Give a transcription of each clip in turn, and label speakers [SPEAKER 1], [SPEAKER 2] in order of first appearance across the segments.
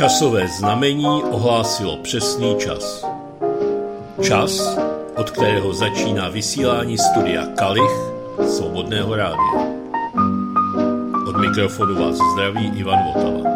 [SPEAKER 1] Časové znamení ohlásilo přesný čas. Čas, od kterého začíná vysílání studia Kalich Svobodného rádia. Od mikrofonu vás zdraví Ivan Votava.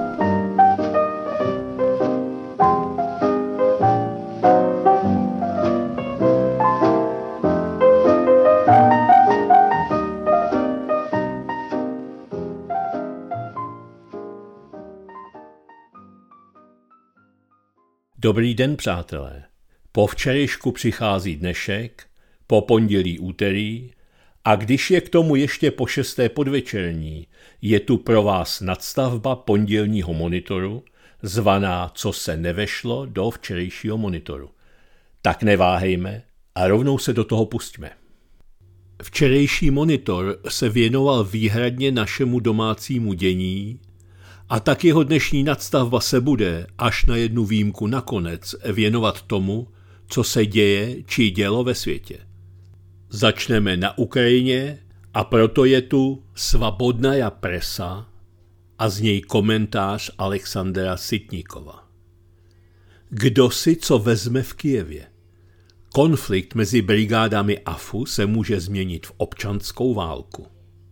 [SPEAKER 1] Dobrý den, přátelé. Po včerejšku přichází dnešek, po pondělí úterý a když je k tomu ještě po 6. podvečerní, je tu pro vás nadstavba pondělního monitoru, zvaná Co se nevešlo do včerejšího monitoru. Tak neváhejme a rovnou se do toho pustíme. Včerejší monitor se věnoval výhradně našemu domácímu dění, a tak jeho dnešní nadstavba se bude, až na jednu výjimku nakonec, věnovat tomu, co se děje či dělo ve světě. Začneme na Ukrajině a proto je tu Svobodná presa a z něj komentář Alexandra Sitníkova. Kdo si co vezme v Kyjevě? Konflikt mezi brigádami AFU se může změnit v občanskou válku.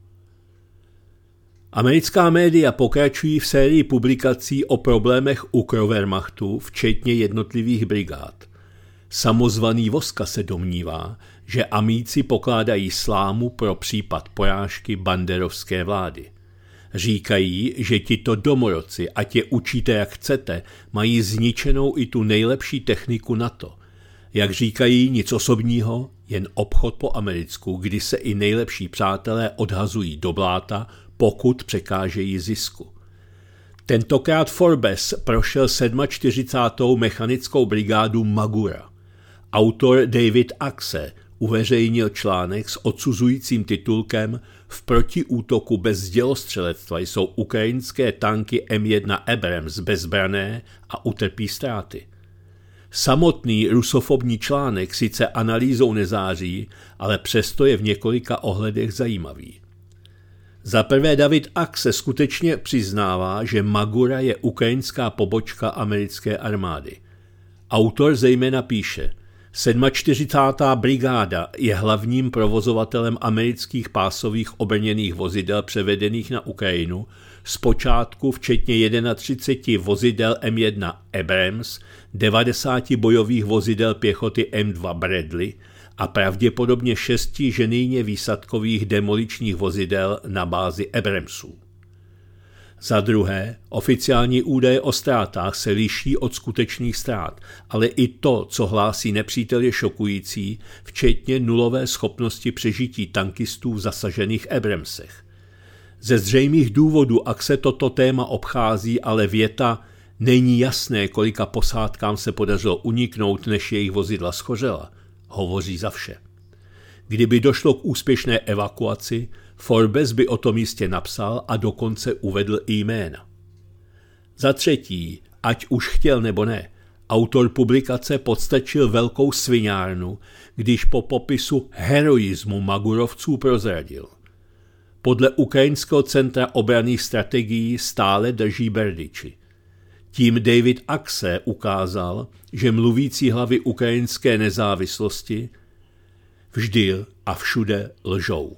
[SPEAKER 1] Americká média pokračují v sérii publikací o problémech Ukrowehrmachtu, včetně jednotlivých brigád. Samozvaný Voska se domnívá, že amíci pokládají slámu pro případ porážky banderovské vlády. Říkají, že tito domorodci, ať je učíte jak chcete, mají zničenou i tu nejlepší techniku NATO. Jak říkají, nic osobního, jen obchod po americku, kdy se i nejlepší přátelé odhazují do bláta, pokud překážejí zisku. Tentokrát Forbes prošel 47. mechanickou brigádu Magura. Autor David Axe uveřejnil článek s odsuzujícím titulkem V protiútoku bez dělostřelectva jsou ukrajinské tanky M1 Abrams bezbrané a utrpí ztráty. Samotný rusofobní článek sice analýzou nezáří, ale přesto je v několika ohledech zajímavý. Za prvé David Axe skutečně přiznává, že Magura je ukrajinská pobočka americké armády. Autor zejména píše, 47. brigáda je hlavním provozovatelem amerických pásových obrněných vozidel převedených na Ukrajinu, zpočátku včetně 31 vozidel M1 Abrams, 90 bojových vozidel pěchoty M2 Bradley a pravděpodobně 6 ženijně výsadkových demoličních vozidel na bázi Abramsů. Za druhé, oficiální údaje o ztrátách se liší od skutečných ztrát, ale i to, co hlásí nepřítel, je šokující, včetně nulové schopnosti přežití tankistů v zasažených Abramsech. Ze zřejmých důvodů Axe toto téma obchází, ale věta není jasné, kolika posádkám se podařilo uniknout, než jejich vozidla schořela, hovoří za vše. Kdyby došlo k úspěšné evakuaci, Forbes by o tom jistě napsal a dokonce uvedl i jména. Za třetí, ať už chtěl nebo ne, autor publikace podstačil velkou sviňárnu, když po popisu heroismu Magurovců prozradil. Podle Ukrajinského centra obranných strategií stále drží Berdiči. Tím David Axe ukázal, že mluvící hlavy ukrajinské nezávislosti vždy a všude lžou.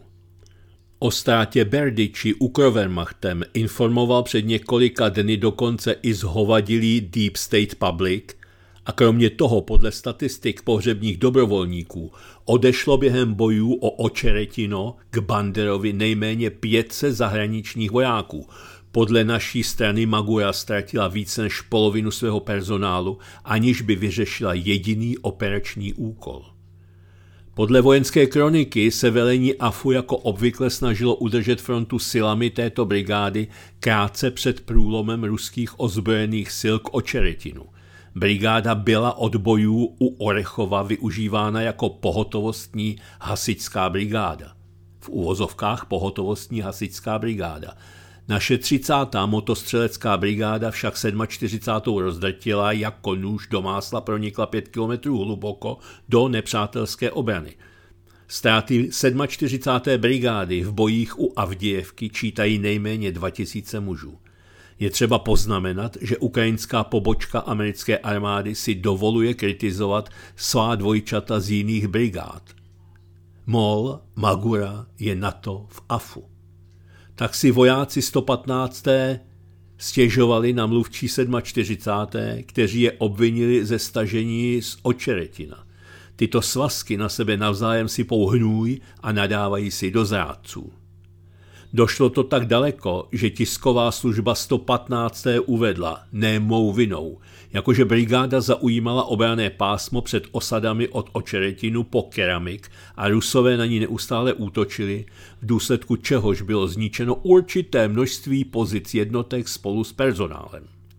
[SPEAKER 1] O ztrátě Berdiči Ukrowehrmachtem informoval před několika dny dokonce i zhovadilý Deep State Public a kromě toho podle statistik pohřebních dobrovolníků odešlo během bojů o Očeretino k Banderovi nejméně 500 zahraničních vojáků. Podle naší strany Magura ztratila více než polovinu svého personálu, aniž by vyřešila jediný operační úkol. Podle vojenské kroniky se velení AFU jako obvykle snažilo udržet frontu silami této brigády krátce před průlomem ruských ozbrojených sil k Očeretinu. Brigáda byla od bojů u Orechova využívána jako pohotovostní hasičská brigáda. V uvozovkách pohotovostní hasičská brigáda. Naše 30. motostřelecká brigáda však 47. rozdrtila jako nůž do másla pronikla 5 kilometrů hluboko do nepřátelské obrany. Ztráty 47. brigády v bojích u Avdijevky čítají nejméně 2000 mužů. Je třeba poznamenat, že ukrajinská pobočka americké armády si dovoluje kritizovat svá dvojčata z jiných brigád. MOL, Magura je NATO v AFU. Tak si vojáci 115. stěžovali na mluvčí 47., kteří je obvinili ze stažení z Očeretina. Tyto svazky na sebe navzájem sypou hnůj a nadávají si do zrádců. Došlo to tak daleko, že tisková služba 115. uvedla, ne mou vinou, jakože brigáda zaujímala obranné pásmo před osadami od Očeretinu po Keramik a Rusové na ní neustále útočili, v důsledku čehož bylo zničeno určité množství pozic jednotek spolu s personálem.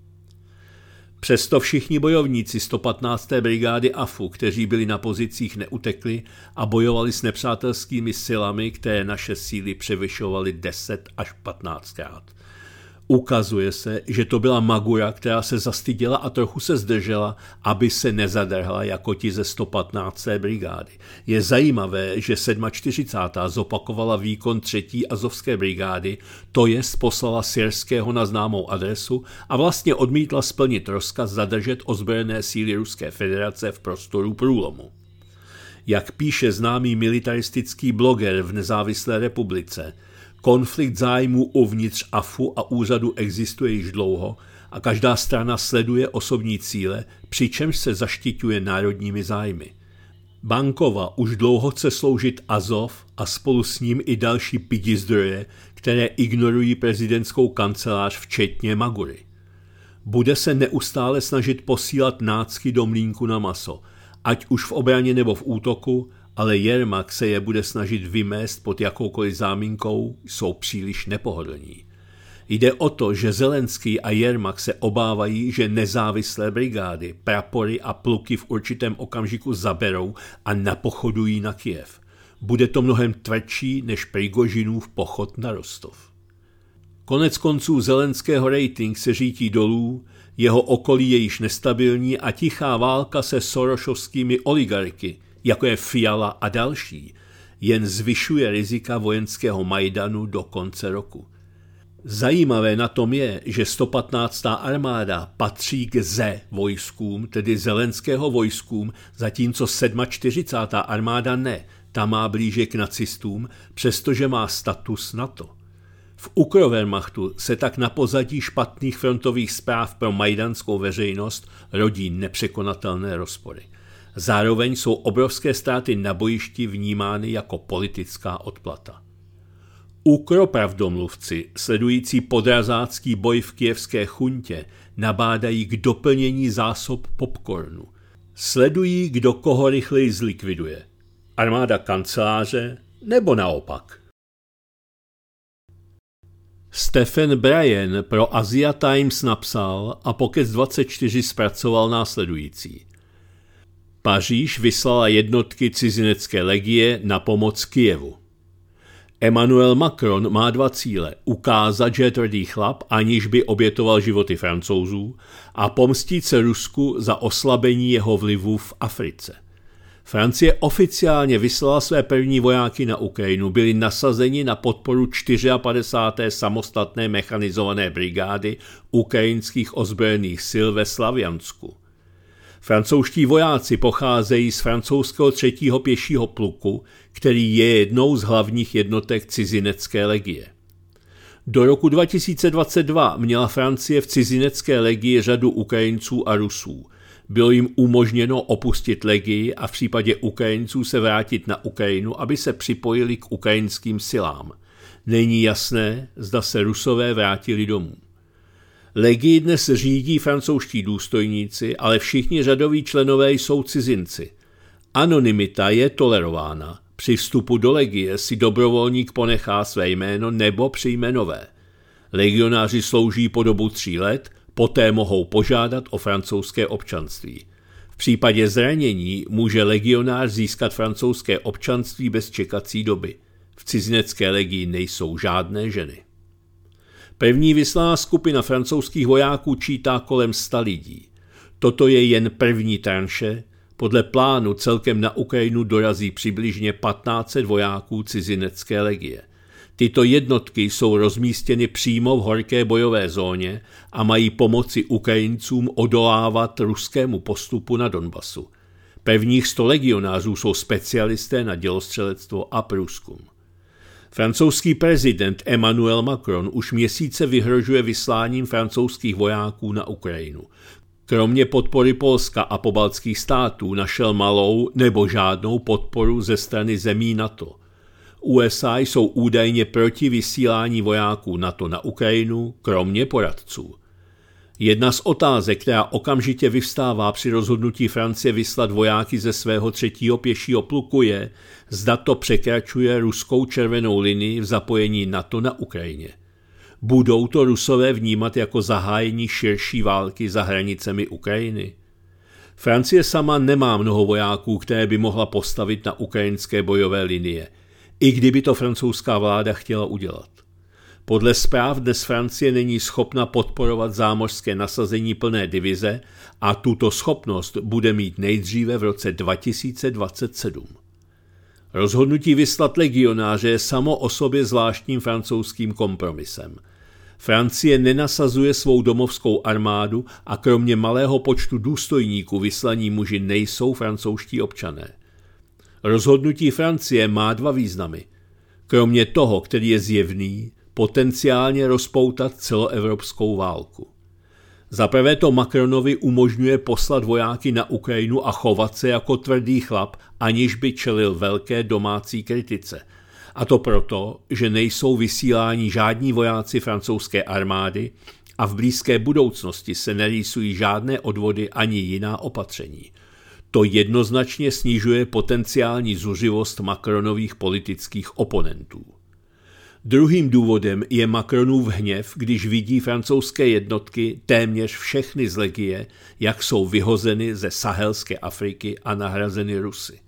[SPEAKER 1] Přesto všichni bojovníci 115. brigády AFU, kteří byli na pozicích, neutekli a bojovali s nepřátelskými silami, které naše síly převyšovaly 10 až 15krát. Ukazuje se, že to byla Magura, která se zastyděla a trochu se zdržela, aby se nezadrhla jako ti ze 115. brigády. Je zajímavé, že 47. zopakovala výkon 3. azovské brigády, to jest poslala Syrského na známou adresu a vlastně odmítla splnit rozkaz zadržet ozbrojené síly Ruské federace v prostoru průlomu. Jak píše známý militaristický bloger v Nezávislé republice, konflikt zájmů uvnitř AFU a úřadu existuje již dlouho a každá strana sleduje osobní cíle, přičemž se zaštiťuje národními zájmy. Bankova už dlouho chce sloužit Azov a spolu s ním i další pidi zdroje, které ignorují prezidentskou kancelář včetně Magury. Bude se neustále snažit posílat nácky do mlýnku na maso, ať už v obraně nebo v útoku, ale Jermak se je bude snažit vymést pod jakoukoliv záminkou, jsou příliš nepohodlní. Jde o to, že Zelenský a Jermak se obávají, že nezávislé brigády, prapory a pluky v určitém okamžiku zaberou a napochodují na Kyjev. Bude to mnohem tvrdší než Prigožinův pochod na Rostov. Konec konců Zelenského rating se řítí dolů, jeho okolí je již nestabilní a tichá válka se sorošovskými oligarchy, jako je Fiala a další, jen zvyšuje rizika vojenského Majdanu do konce roku. Zajímavé na tom je, že 115. armáda patří k vojskům, tedy Zelenského vojskům, zatímco 47. armáda ne, ta má blíže k nacistům, přestože má status NATO. V Ukrowehrmachtu se tak na pozadí špatných frontových zpráv pro majdanskou veřejnost rodí nepřekonatelné rozpory. Zároveň jsou obrovské ztráty na bojišti vnímány jako politická odplata. Ukropravdomluvci, sledující podrazácký boj v kyjevské chuntě, nabádají k doplnění zásob popcornu. Sledují, kdo koho rychleji zlikviduje. Armáda kanceláře nebo naopak. Stephen Bryan pro Asia Times napsal a Pokec 24 zpracoval následující. Paříž vyslala jednotky cizinecké legie na pomoc Kyjevu. Emmanuel Macron má 2 cíle. Ukázat, že je tvrdý chlap, aniž by obětoval životy Francouzů, a pomstít se Rusku za oslabení jeho vlivu v Africe. Francie oficiálně vyslala své první vojáky na Ukrajinu, byli nasazeni na podporu 54. samostatné mechanizované brigády ukrajinských ozbrojených sil ve Slaviansku. Francouzští vojáci pocházejí z francouzského 3. pěšího pluku, který je jednou z hlavních jednotek cizinecké legie. Do roku 2022 měla Francie v cizinecké legii řadu Ukrajinců a Rusů. Bylo jim umožněno opustit legii a v případě Ukrajinců se vrátit na Ukrajinu, aby se připojili k ukrajinským silám. Není jasné, zda se Rusové vrátili domů. Legii dnes řídí francouzští důstojníci, ale všichni řadoví členové jsou cizinci. Anonymita je tolerována. Při vstupu do legie si dobrovolník ponechá své jméno nebo přijme nové. Legionáři slouží po dobu 3 let, poté mohou požádat o francouzské občanství. V případě zranění může legionář získat francouzské občanství bez čekací doby. V cizinecké legii nejsou žádné ženy. První vyslaná skupina francouzských vojáků čítá kolem 100 lidí. Toto je jen první tranše. Podle plánu celkem na Ukrajinu dorazí přibližně 1500 vojáků cizinecké legie. Tyto jednotky jsou rozmístěny přímo v horké bojové zóně a mají pomoci Ukrajincům odolávat ruskému postupu na Donbasu. Prvních 100 legionářů jsou specialisté na dělostřelectvo a průzkum. Francouzský prezident Emmanuel Macron už měsíce vyhrožuje vysláním francouzských vojáků na Ukrajinu. Kromě podpory Polska a pobaltských států našel malou nebo žádnou podporu ze strany zemí NATO. USA jsou údajně proti vysílání vojáků NATO na Ukrajinu, kromě poradců. Jedna z otázek, která okamžitě vyvstává při rozhodnutí Francie vyslat vojáky ze svého 3. pěšího pluku je, zda to překračuje ruskou červenou linii v zapojení NATO na Ukrajině. Budou to Rusové vnímat jako zahájení širší války za hranicemi Ukrajiny? Francie sama nemá mnoho vojáků, které by mohla postavit na ukrajinské bojové linie, i kdyby to francouzská vláda chtěla udělat. Podle zpráv dnes Francie není schopna podporovat zámořské nasazení plné divize a tuto schopnost bude mít nejdříve v roce 2027. Rozhodnutí vyslat legionáře je samo o sobě zvláštním francouzským kompromisem. Francie nenasazuje svou domovskou armádu a kromě malého počtu důstojníků vyslaní muži nejsou francouzští občané. Rozhodnutí Francie má 2 významy. Kromě toho, který je zjevný, potenciálně rozpoutat celoevropskou válku. Zaprvé to Macronovi umožňuje poslat vojáky na Ukrajinu a chovat se jako tvrdý chlap, aniž by čelil velké domácí kritice. A to proto, že nejsou vysíláni žádní vojáci francouzské armády a v blízké budoucnosti se nerýsují žádné odvody ani jiná opatření. To jednoznačně snižuje potenciální zuřivost Macronových politických oponentů. Druhým důvodem je Macronův hněv, když vidí francouzské jednotky, téměř všechny z legie, jak jsou vyhozeny ze sahelské Afriky a nahrazeny Rusy.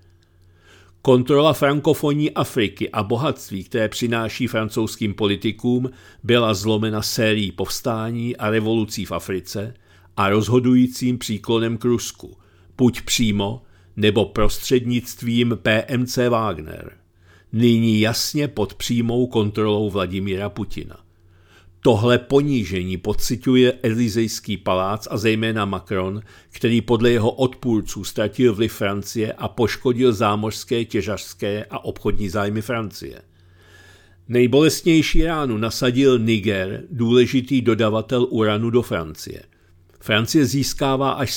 [SPEAKER 1] Kontrola frankofonní Afriky a bohatství, které přináší francouzským politikům, byla zlomena sérií povstání a revolucí v Africe a rozhodujícím příklonem k Rusku, buď přímo nebo prostřednictvím PMC Wagner. Nyní jasně pod přímou kontrolou Vladimíra Putina. Tohle ponížení pociťuje Elysejský palác a zejména Macron, který podle jeho odpůrců ztratil vliv Francie a poškodil zámořské, těžařské a obchodní zájmy Francie. Nejbolestnější ránu nasadil Niger, důležitý dodavatel uranu do Francie. Francie získává až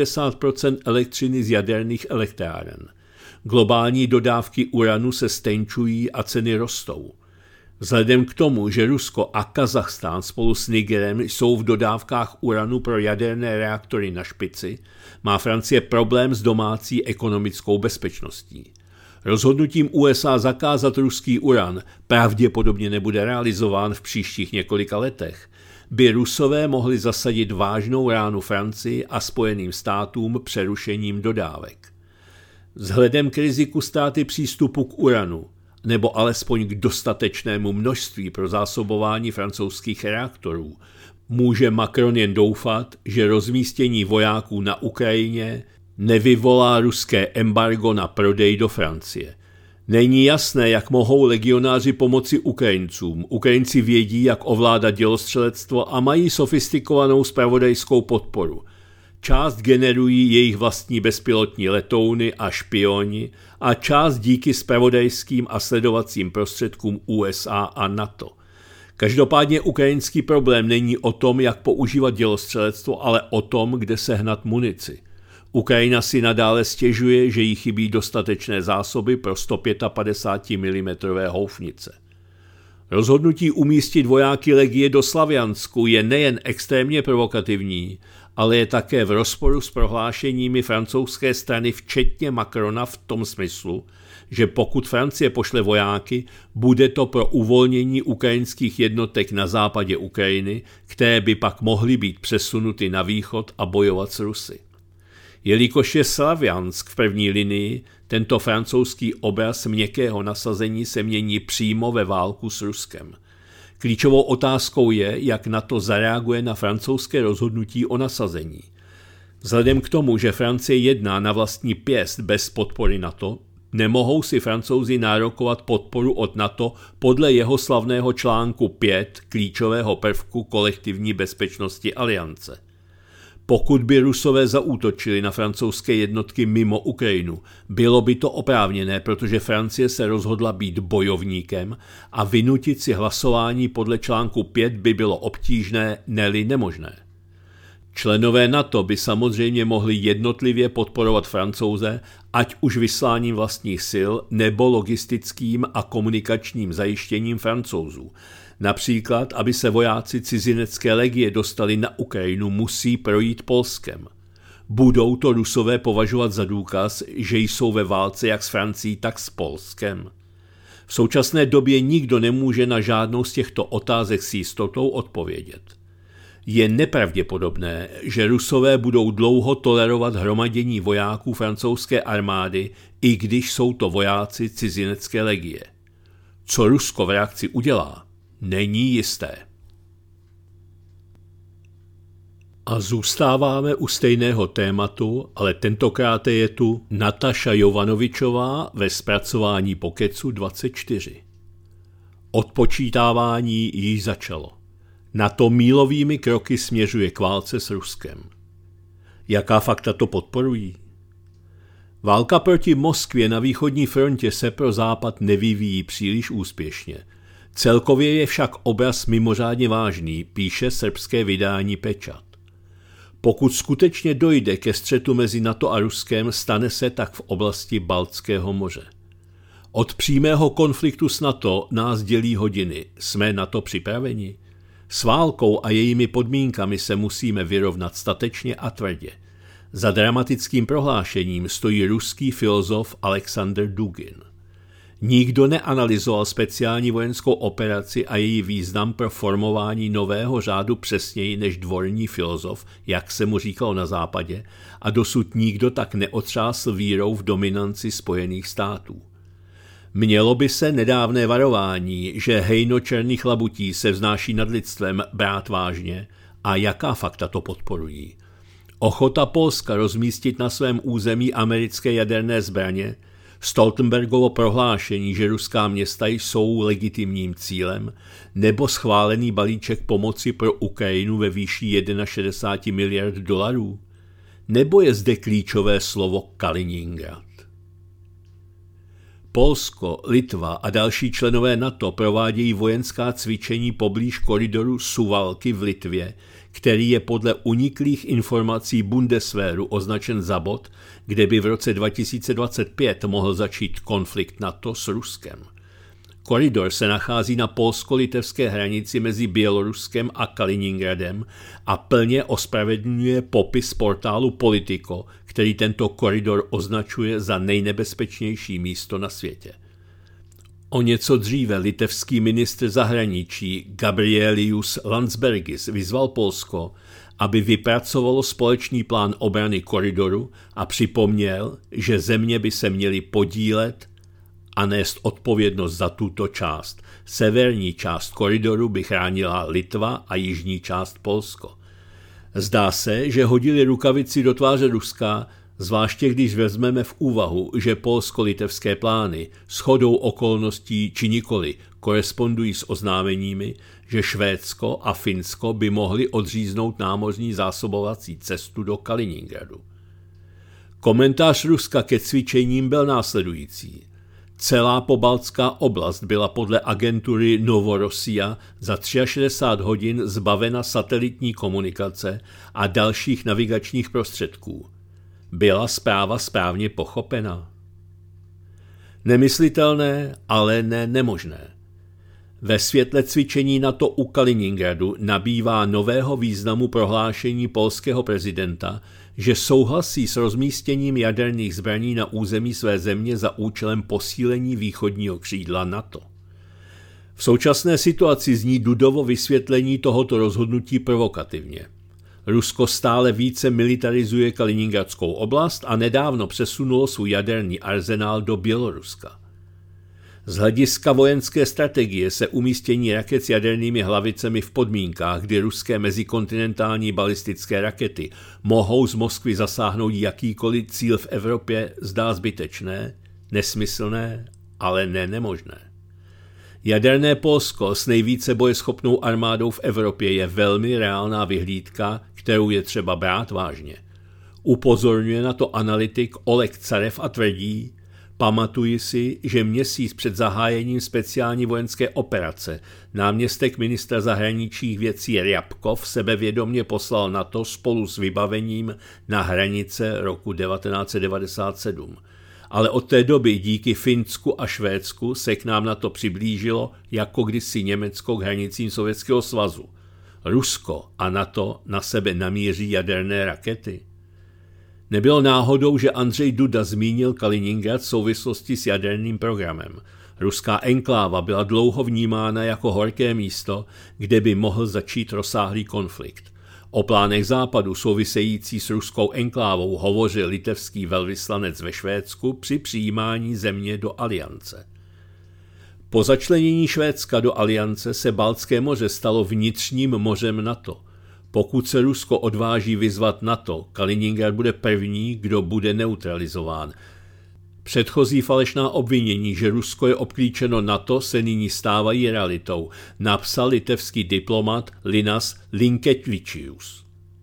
[SPEAKER 1] 70% elektřiny z jaderných elektráren. Globální dodávky uranu se stenčují a ceny rostou. Vzhledem k tomu, že Rusko a Kazachstán spolu s Nigerem jsou v dodávkách uranu pro jaderné reaktory na špici, má Francie problém s domácí ekonomickou bezpečností. Rozhodnutím USA zakázat ruský uran pravděpodobně nebude realizován v příštích několika letech. By Rusové mohli zasadit vážnou ránu Francii a Spojeným státům přerušením dodávek. Vzhledem k riziku ztráty přístupu k uranu, nebo alespoň k dostatečnému množství pro zásobování francouzských reaktorů, může Macron jen doufat, že rozmístění vojáků na Ukrajině nevyvolá ruské embargo na prodej do Francie. Není jasné, jak mohou legionáři pomoci Ukrajincům. Ukrajinci vědí, jak ovládat dělostřelectvo a mají sofistikovanou zpravodajskou podporu. Část generují jejich vlastní bezpilotní letouny a špioni a část díky zpravodajským a sledovacím prostředkům USA a NATO. Každopádně ukrajinský problém není o tom, jak používat dělostřelectvo, ale o tom, kde sehnat munici. Ukrajina si nadále stěžuje, že jí chybí dostatečné zásoby pro 155 mm houfnice. Rozhodnutí umístit vojáky legie do Slaviansku je nejen extrémně provokativní, ale je také v rozporu s prohlášeními francouzské strany včetně Macrona v tom smyslu, že pokud Francie pošle vojáky, bude to pro uvolnění ukrajinských jednotek na západě Ukrajiny, které by pak mohly být přesunuty na východ a bojovat s Rusy. Jelikož je Slaviansk v první linii, tento francouzský obraz měkkého nasazení se mění přímo ve válku s Ruskem. Klíčovou otázkou je, jak NATO zareaguje na francouzské rozhodnutí o nasazení. Vzhledem k tomu, že Francie jedná na vlastní pěst bez podpory NATO, nemohou si Francouzi nárokovat podporu od NATO podle jeho slavného článku 5 klíčového prvku kolektivní bezpečnosti aliance. Pokud by Rusové zaútočili na francouzské jednotky mimo Ukrajinu, bylo by to oprávněné, protože Francie se rozhodla být bojovníkem a vynutit si hlasování podle článku 5 by bylo obtížné, ne-li nemožné. Členové NATO by samozřejmě mohli jednotlivě podporovat Francouze, ať už vysláním vlastních sil nebo logistickým a komunikačním zajištěním Francouzů. Například, aby se vojáci cizinecké legie dostali na Ukrajinu, musí projít Polskem. Budou to Rusové považovat za důkaz, že jsou ve válce jak s Francií, tak s Polskem? V současné době nikdo nemůže na žádnou z těchto otázek s jistotou odpovědět. Je nepravděpodobné, že Rusové budou dlouho tolerovat hromadění vojáků francouzské armády, i když jsou to vojáci cizinecké legie. Co Rusko v reakci udělá, není jisté. A zůstáváme u stejného tématu, ale tentokrát je tu Nataša Jovanovičová ve zpracování Pokecu 24. Odpočítávání již začalo. NATO mílovými kroky směřuje k válce s Ruskem. Jaká fakta to podporují? Válka proti Moskvě na východní frontě se pro Západ nevyvíjí příliš úspěšně. Celkově je však obraz mimořádně vážný, píše srbské vydání Pečat. Pokud skutečně dojde ke střetu mezi NATO a Ruskem, stane se tak v oblasti Baltského moře. Od přímého konfliktu s NATO nás dělí hodiny. Jsme na to připraveni? S válkou a jejími podmínkami se musíme vyrovnat statečně a tvrdě. Za dramatickým prohlášením stojí ruský filozof Alexander Dugin. Nikdo neanalyzoval speciální vojenskou operaci a její význam pro formování nového řádu přesněji než dvorní filozof, jak se mu říkalo na západě, a dosud nikdo tak neotřásl vírou v dominanci Spojených států. Mělo by se nedávné varování, že hejno černých labutí se vznáší nad lidstvem, brát vážně, a jaká fakta to podporují. Ochota Polska rozmístit na svém území americké jaderné zbraně, Stoltenbergovo prohlášení, že ruská města jsou legitimním cílem, nebo schválený balíček pomoci pro Ukrajinu ve výši 61 miliard dolarů, nebo je zde klíčové slovo Kaliningrad. Polsko, Litva a další členové NATO provádějí vojenská cvičení poblíž koridoru Suwałki v Litvě, který je podle uniklých informací Bundeswehru označen za bod, kde by v roce 2025 mohl začít konflikt NATO s Ruskem. Koridor se nachází na polsko-litevské hranici mezi Běloruskem a Kaliningradem a plně ospravedlňuje popis portálu Politico, který tento koridor označuje za nejnebezpečnější místo na světě. O něco dříve litevský ministr zahraničí Gabrielius Landsbergis vyzval Polsko, aby vypracovalo společný plán obrany koridoru a připomněl, že země by se měly podílet a nést odpovědnost za tuto část. Severní část koridoru by chránila Litva a jižní část Polsko. Zdá se, že hodili rukavici do tváře Ruska, zvláště když vezmeme v úvahu, že polsko-litevské plány shodou okolností či nikoli korespondují s oznámeními, že Švédsko a Finsko by mohly odříznout námořní zásobovací cestu do Kaliningradu. Komentář Ruska ke cvičením byl následující. Celá pobaltská oblast byla podle agentury Novorossiya za 63 hodin zbavena satelitní komunikace a dalších navigačních prostředků. Byla zpráva správně pochopena? Nemyslitelné, ale ne nemožné. Ve světle cvičení NATO u Kaliningradu nabývá nového významu prohlášení polského prezidenta, že souhlasí s rozmístěním jaderných zbraní na území své země za účelem posílení východního křídla NATO. V současné situaci zní Dudovo vysvětlení tohoto rozhodnutí provokativně. Rusko stále více militarizuje Kaliningradskou oblast a nedávno přesunulo svůj jaderný arzenál do Běloruska. Z hlediska vojenské strategie se umístění raket s jadernými hlavicemi v podmínkách, kdy ruské mezikontinentální balistické rakety mohou z Moskvy zasáhnout jakýkoliv cíl v Evropě, zdá zbytečné, Nesmyslné, ale ne nemožné. Jaderné Polsko s nejvíce bojeschopnou armádou v Evropě je velmi reálná vyhlídka, kterou je třeba brát vážně. Upozorňuje na to analytik Oleg Carev a tvrdí: pamatuji si, že měsíc před zahájením speciální vojenské operace náměstek ministra zahraničních věcí Ryabkov sebevědomě poslal NATO spolu s vybavením na hranice roku 1997. Ale od té doby díky Finsku a Švédsku se k nám NATO přiblížilo jako kdysi Německo k hranicím Sovětského svazu. Rusko a NATO na sebe namíří jaderné rakety. Nebylo náhodou, že Andřej Duda zmínil Kaliningrad v souvislosti s jaderným programem. Ruská enkláva byla dlouho vnímána jako horké místo, kde by mohl začít rozsáhlý konflikt. O plánech Západu související s ruskou enklávou hovořil litevský velvyslanec ve Švédsku při přijímání země do aliance. Po začlenění Švédska do aliance se Baltské moře stalo vnitřním mořem NATO. Pokud se Rusko odváží vyzvat NATO, Kaliningrad bude první, kdo bude neutralizován. Předchozí falešná obvinění, že Rusko je obklíčeno NATO, se nyní stávají realitou, napsal litevský diplomat Linas Linkevičius.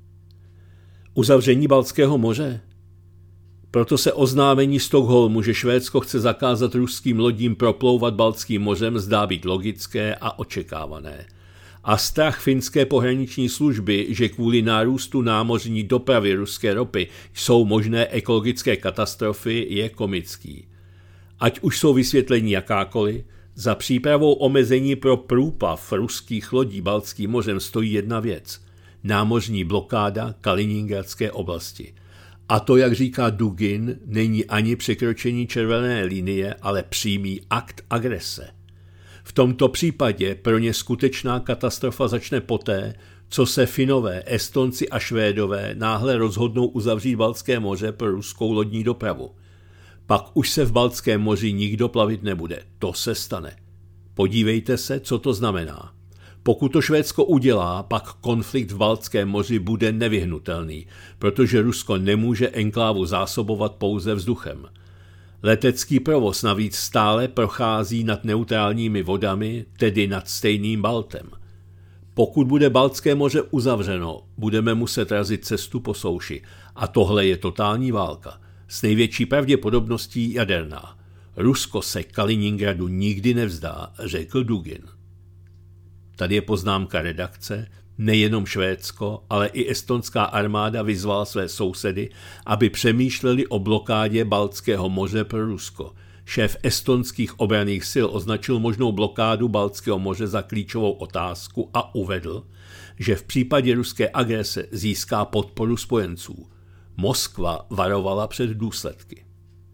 [SPEAKER 1] Uzavření Baltského moře? Proto se oznámení Stockholmu, že Švédsko chce zakázat ruským lodím proplouvat Baltským mořem, zdá být logické a očekávané. A strach finské pohraniční služby, že kvůli nárůstu námořní dopravy ruské ropy jsou možné ekologické katastrofy, je komický. Ať už jsou vysvětlení jakákoliv, za přípravou omezení pro průplav ruských lodí Baltským mořem stojí jedna věc – námořní blokáda Kaliningradské oblasti. A to, jak říká Dugin, není ani překročení červené linie, ale přímý akt agrese. V tomto případě pro ně skutečná katastrofa začne poté, co se Finové, Estonci a Švédové náhle rozhodnou uzavřít Baltské moře pro ruskou lodní dopravu. Pak už se v Baltském moři nikdo plavit nebude. To se stane. Podívejte se, co to znamená. Pokud to Švédsko udělá, pak konflikt v Baltském moři bude nevyhnutelný, protože Rusko nemůže enklávu zásobovat pouze vzduchem. Letecký provoz navíc stále prochází nad neutrálními vodami, tedy nad stejným Baltem. Pokud bude Baltské moře uzavřeno, budeme muset razit cestu po souši. A tohle je totální válka. S největší pravděpodobností jaderná. Rusko se Kaliningradu nikdy nevzdá, řekl Dugin. Tady je poznámka redakce. Nejenom Švédsko, ale i estonská armáda vyzvala své sousedy, aby přemýšleli o blokádě Baltského moře pro Rusko. Šéf estonských obranných sil označil možnou blokádu Baltského moře za klíčovou otázku a uvedl, že v případě ruské agrese získá podporu spojenců. Moskva varovala před důsledky.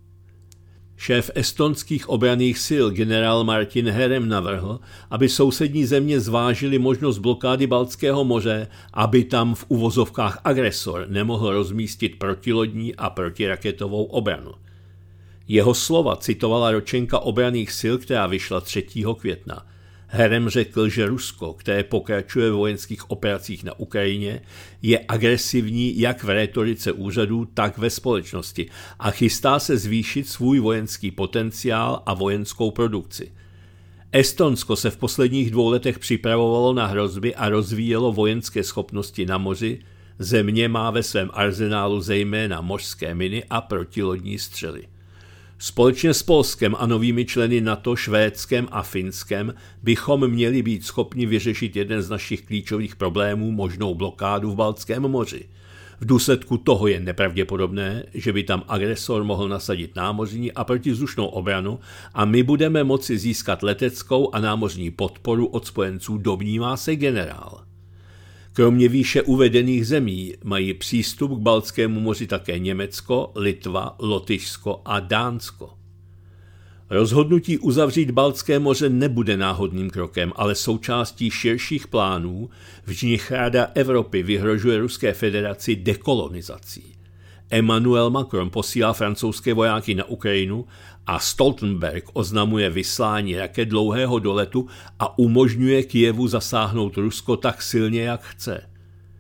[SPEAKER 1] Šéf estonských obranných sil generál Martin Herem navrhl, aby sousední země zvážily možnost blokády Baltského moře, aby tam v uvozovkách agresor nemohl rozmístit protilodní a protiraketovou obranu. Jeho slova citovala ročenka obranných sil, která vyšla 3. května. Herem řekl, že Rusko, které pokračuje v vojenských operacích na Ukrajině, je agresivní jak v rétorice úřadů, tak ve společnosti a chystá se zvýšit svůj vojenský potenciál a vojenskou produkci. Estonsko se v posledních 2 letech připravovalo na hrozby a rozvíjelo vojenské schopnosti na moři. Země má ve svém arzenálu zejména mořské miny a protilodní střely. Společně s Polskem a novými členy NATO, Švédskem a Finskem bychom měli být schopni vyřešit jeden z našich klíčových problémů, možnou blokádu v Baltském moři. V důsledku toho je nepravděpodobné, že by tam agresor mohl nasadit námořní a protivzdušnou obranu a my budeme moci získat leteckou a námořní podporu od spojenců, domnívá se generál. Kromě výše uvedených zemí mají přístup k Baltskému moři také Německo, Litva, Lotyšsko a Dánsko. Rozhodnutí uzavřít Baltské moře nebude náhodným krokem, ale součástí širších plánů, v nich Rada Evropy vyhrožuje Ruské federaci dekolonizací. Emmanuel Macron posílá francouzské vojáky na Ukrajinu a Stoltenberg oznamuje vyslání raket dlouhého doletu a umožňuje Kyjevu zasáhnout Rusko tak silně, jak chce.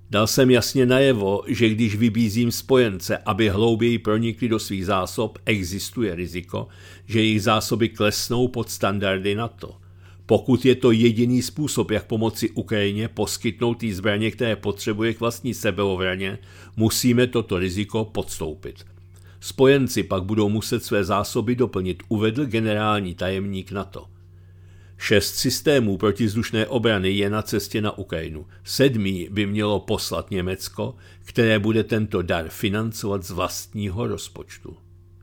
[SPEAKER 1] Dal jsem jasně najevo, že když vybízím spojence, aby hlouběji pronikli do svých zásob, existuje riziko, že jejich zásoby klesnou pod standardy NATO. Pokud je to jediný způsob, jak pomoci Ukrajině poskytnout jí zbraně, které potřebuje k vlastní sebeobraně, musíme toto riziko podstoupit. Spojenci pak budou muset své zásoby doplnit, uvedl generální tajemník NATO. 6 systémů protivzdušné obrany je na cestě na Ukrajinu. 7. by mělo poslat Německo, které bude tento dar financovat z vlastního rozpočtu.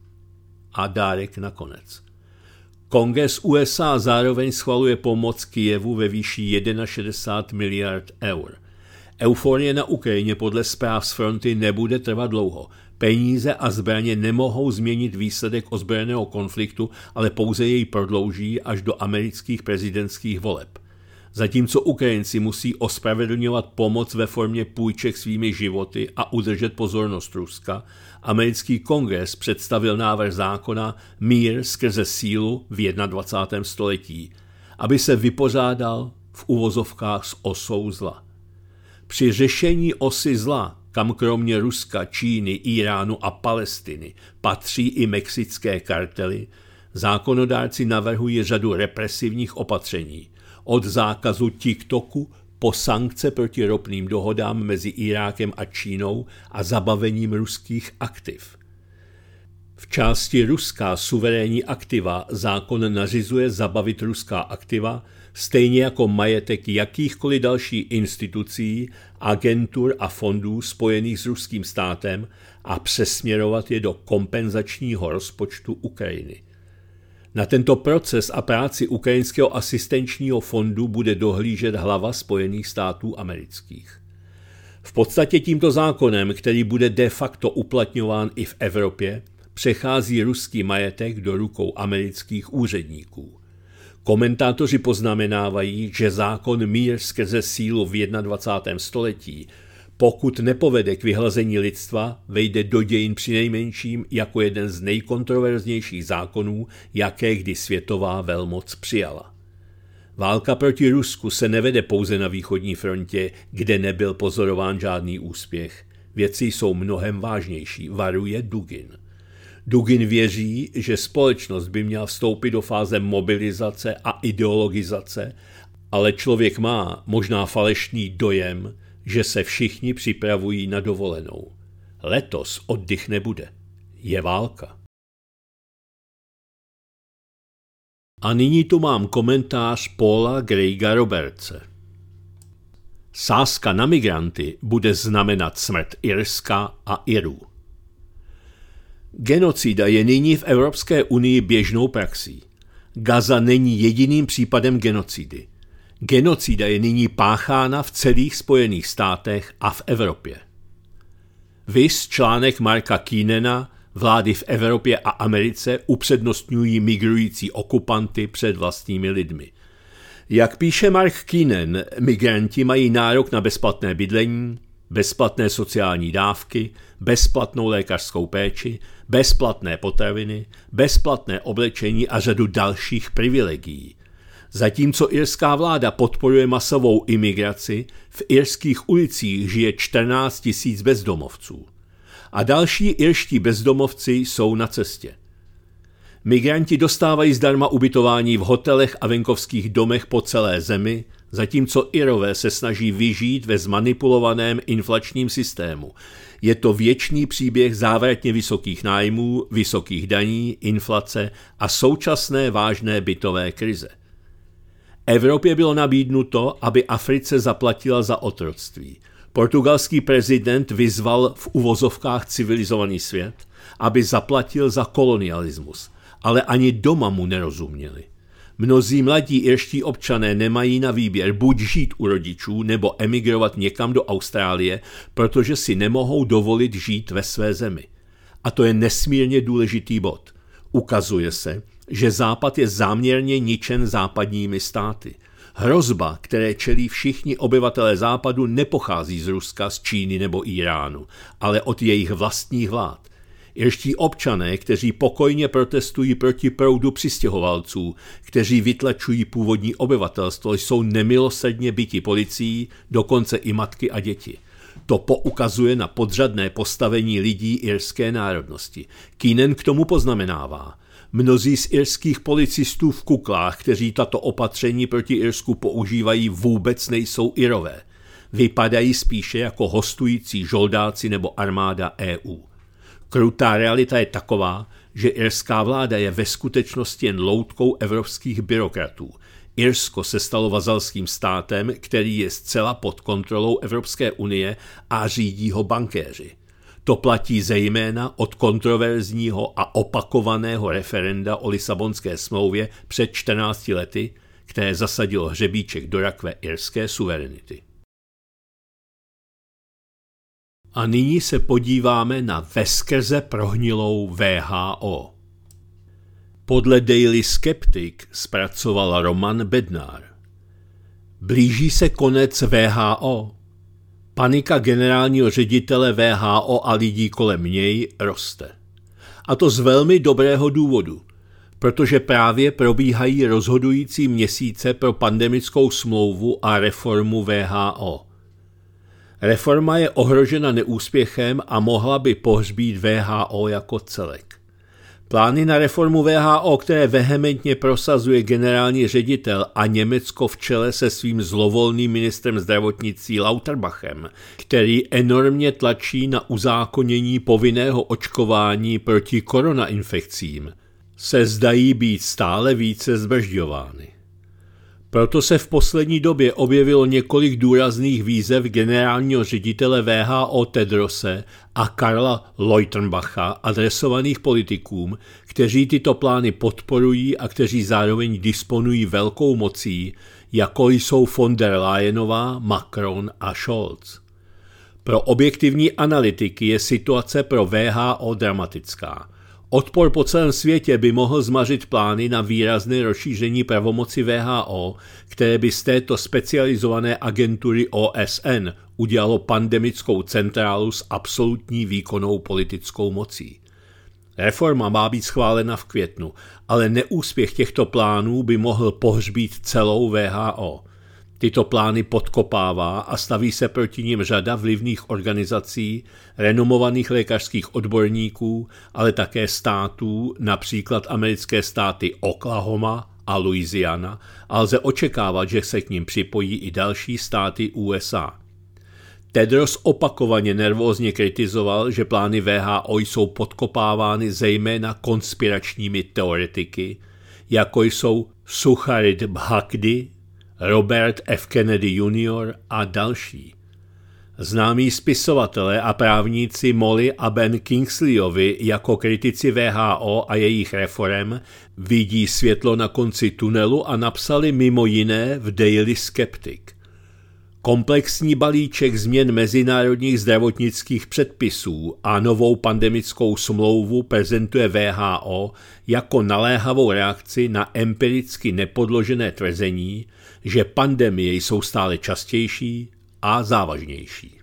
[SPEAKER 1] A dárek nakonec. Kongres USA zároveň schvaluje pomoc Kyjevu ve výši 61 miliard eur. Euforie na Ukrajině podle zpráv z fronty nebude trvat dlouho. Peníze a zbraně nemohou změnit výsledek ozbrojeného konfliktu, ale pouze jej prodlouží až do amerických prezidentských voleb. Zatímco Ukrajinci musí ospravedlňovat pomoc ve formě půjček svými životy a udržet pozornost Ruska, americký kongres představil návrh zákona Mír skrze sílu v 21. století, aby se vypořádal v uvozovkách s osou zla. Při řešení osy zla, kam kromě Ruska, Číny, Iránu a Palestiny patří i mexické kartely, zákonodárci navrhují řadu represivních opatření, od zákazu TikToku po sankce proti ropným dohodám mezi Irákem a Čínou a zabavením ruských aktiv. V části ruská suverénní aktiva zákon nařizuje zabavit ruská aktiva, stejně jako majetek jakýchkoliv dalších institucí, agentur a fondů spojených s ruským státem a přesměrovat je do kompenzačního rozpočtu Ukrajiny. Na tento proces a práci Ukrajinského asistenčního fondu bude dohlížet hlava Spojených států amerických. V podstatě tímto zákonem, který bude de facto uplatňován i v Evropě, přechází ruský majetek do rukou amerických úředníků. Komentátoři poznamenávají, že zákon Mír skrze sílu v 21. století, pokud nepovede k vyhlazení lidstva, vejde do dějin přinejmenším jako jeden z nejkontroverznějších zákonů, jaké kdy světová velmoc přijala. Válka proti Rusku se nevede pouze na východní frontě, kde nebyl pozorován žádný úspěch. Věci jsou mnohem vážnější, varuje Dugin. Dugin věří, že společnost by měla vstoupit do fáze mobilizace a ideologizace, ale člověk má možná falešný dojem, že se všichni připravují na dovolenou. Letos oddych nebude. Je válka. A nyní tu mám komentář Paula Craiga Robertse. Sázka na migranty bude znamenat smrt Irska a Irů. Genocida je nyní v Evropské unii běžnou praxí. Gaza není jediným případem genocidy. Genocida je nyní páchána v celých Spojených státech a v Evropě. Viz článek Marka Keenena Vlády v Evropě a Americe upřednostňují migrující okupanty před vlastními lidmi. Jak píše Mark Keenan, migranti mají nárok na bezplatné bydlení, bezplatné sociální dávky, bezplatnou lékařskou péči, bezplatné potraviny, bezplatné oblečení a řadu dalších privilegií. Zatímco irská vláda podporuje masovou imigraci, v irských ulicích žije 14 000 bezdomovců. A další irští bezdomovci jsou na cestě. Migranti dostávají zdarma ubytování v hotelech a venkovských domech po celé zemi, zatímco Irové se snaží vyžít ve zmanipulovaném inflačním systému. Je to věčný příběh závratně vysokých nájmů, vysokých daní, inflace a současné vážné bytové krize. Evropě bylo nabídnuto, aby Africe zaplatila za otroctví. Portugalský prezident vyzval v uvozovkách civilizovaný svět, aby zaplatil za kolonialismus, ale ani doma mu nerozuměli. Mnozí mladí irští občané nemají na výběr buď žít u rodičů nebo emigrovat někam do Austrálie, protože si nemohou dovolit žít ve své zemi. A to je nesmírně důležitý bod. Ukazuje se, že Západ je záměrně ničen západními státy. Hrozba, které čelí všichni obyvatelé Západu, nepochází z Ruska, z Číny nebo Iránu, ale od jejich vlastních vlád. Irští občané, kteří pokojně protestují proti proudu přistěhovalců, kteří vytlačují původní obyvatelstvo, jsou nemilosrdně byti policií, dokonce i matky a děti. To poukazuje na podřadné postavení lidí irské národnosti. Keenan k tomu poznamenává: mnozí z irských policistů v kuklách, kteří tato opatření proti Irsku používají, vůbec nejsou Irové. Vypadají spíše jako hostující žoldáci nebo armáda EU. Krutá realita je taková, že irská vláda je ve skutečnosti jen loutkou evropských byrokratů. Irsko se stalo vazalským státem, který je zcela pod kontrolou Evropské unie a řídí ho bankéři. To platí zejména od kontroverzního a opakovaného referenda o Lisabonské smlouvě před 14 lety, které zasadilo hřebíček do rakve irské suverenity. A nyní se podíváme na veskrze prohnilou WHO. Podle Daily Skeptic zpracoval Roman Bednar. Blíží se konec WHO. Panika generálního ředitele WHO a lidí kolem něj roste. A to z velmi dobrého důvodu, protože právě probíhají rozhodující měsíce pro pandemickou smlouvu a reformu WHO. Reforma je ohrožena neúspěchem a mohla by pohřbít WHO jako celek. Plány na reformu WHO, které vehementně prosazuje generální ředitel a Německo v čele se svým zlovolným ministrem zdravotnictví Lauterbachem, který enormně tlačí na uzákonění povinného očkování proti koronainfekcím, se zdají být stále více zbrzďovány. Proto se v poslední době objevilo několik důrazných výzev generálního ředitele WHO Tedrose a Karla Lauterbacha adresovaných politikům, kteří tyto plány podporují a kteří zároveň disponují velkou mocí, jako jsou von der Leyenová, Macron a Scholz. Pro objektivní analytiky je situace pro WHO dramatická. Odpor po celém světě by mohl zmařit plány na výrazné rozšíření pravomoci WHO, které by z této specializované agentury OSN udělalo pandemickou centrálu s absolutní výkonnou politickou mocí. Reforma má být schválena v květnu, ale neúspěch těchto plánů by mohl pohřbít celou WHO. Tyto plány podkopává a staví se proti nim řada vlivných organizací, renomovaných lékařských odborníků, ale také států, například americké státy Oklahoma a Louisiana, a lze očekávat, že se k nim připojí i další státy USA. Tedros opakovaně nervózně kritizoval, že plány WHO jsou podkopávány zejména konspiračními teoretiky, jako jsou Sucharit Bhakdi, Robert F. Kennedy Jr. a další. Známí spisovatelé a právníci Molly a Ben Kingsleyovi jako kritici WHO a jejich reforem vidí světlo na konci tunelu a napsali mimo jiné v Daily Skeptic. Komplexní balíček změn mezinárodních zdravotnických předpisů a novou pandemickou smlouvu prezentuje WHO jako naléhavou reakci na empiricky nepodložené tvrzení, že pandemie jsou stále častější a závažnější.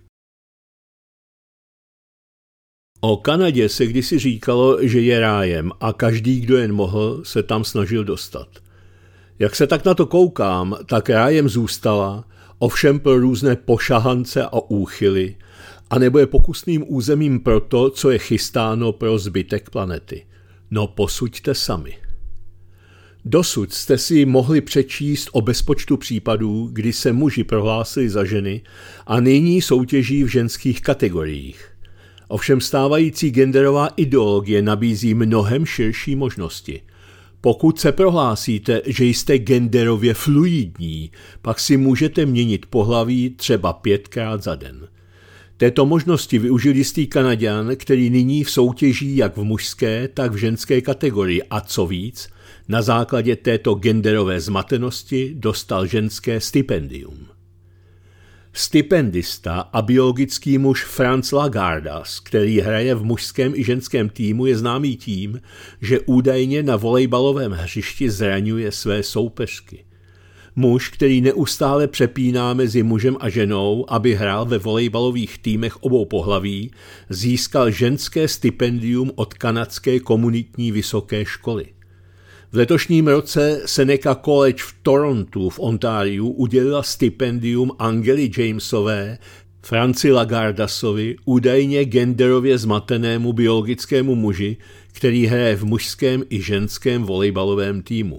[SPEAKER 1] O Kanadě se kdysi říkalo, že je rájem a každý, kdo jen mohl, se tam snažil dostat. Jak se tak na to koukám, tak rájem zůstala, ovšem pro různé pošahance a úchyly, anebo je pokusným územím pro to, co je chystáno pro zbytek planety. No posuďte sami. Dosud jste si mohli přečíst o bezpočtu případů, kdy se muži prohlásili za ženy a nyní soutěží v ženských kategoriích. Ovšem stávající genderová ideologie nabízí mnohem širší možnosti. Pokud se prohlásíte, že jste genderově fluidní, pak si můžete měnit pohlaví třeba 5krát za den. Této možnosti využil jistý Kanaďan, který nyní v soutěží jak v mužské, tak v ženské kategorii a co víc, na základě této genderové zmatenosti dostal ženské stipendium. Stipendista a biologický muž Franz Lagardas, který hraje v mužském i ženském týmu, je známý tím, že údajně na volejbalovém hřišti zraňuje své soupeřky. Muž, který neustále přepíná mezi mužem a ženou, aby hrál ve volejbalových týmech obou pohlaví, získal ženské stipendium od kanadské komunitní vysoké školy. V letošním roce Seneca College v Torontu v Ontariu udělila stipendium Angely Jamesové Franci Lagardasovi, údajně genderově zmatenému biologickému muži, který hraje v mužském i ženském volejbalovém týmu.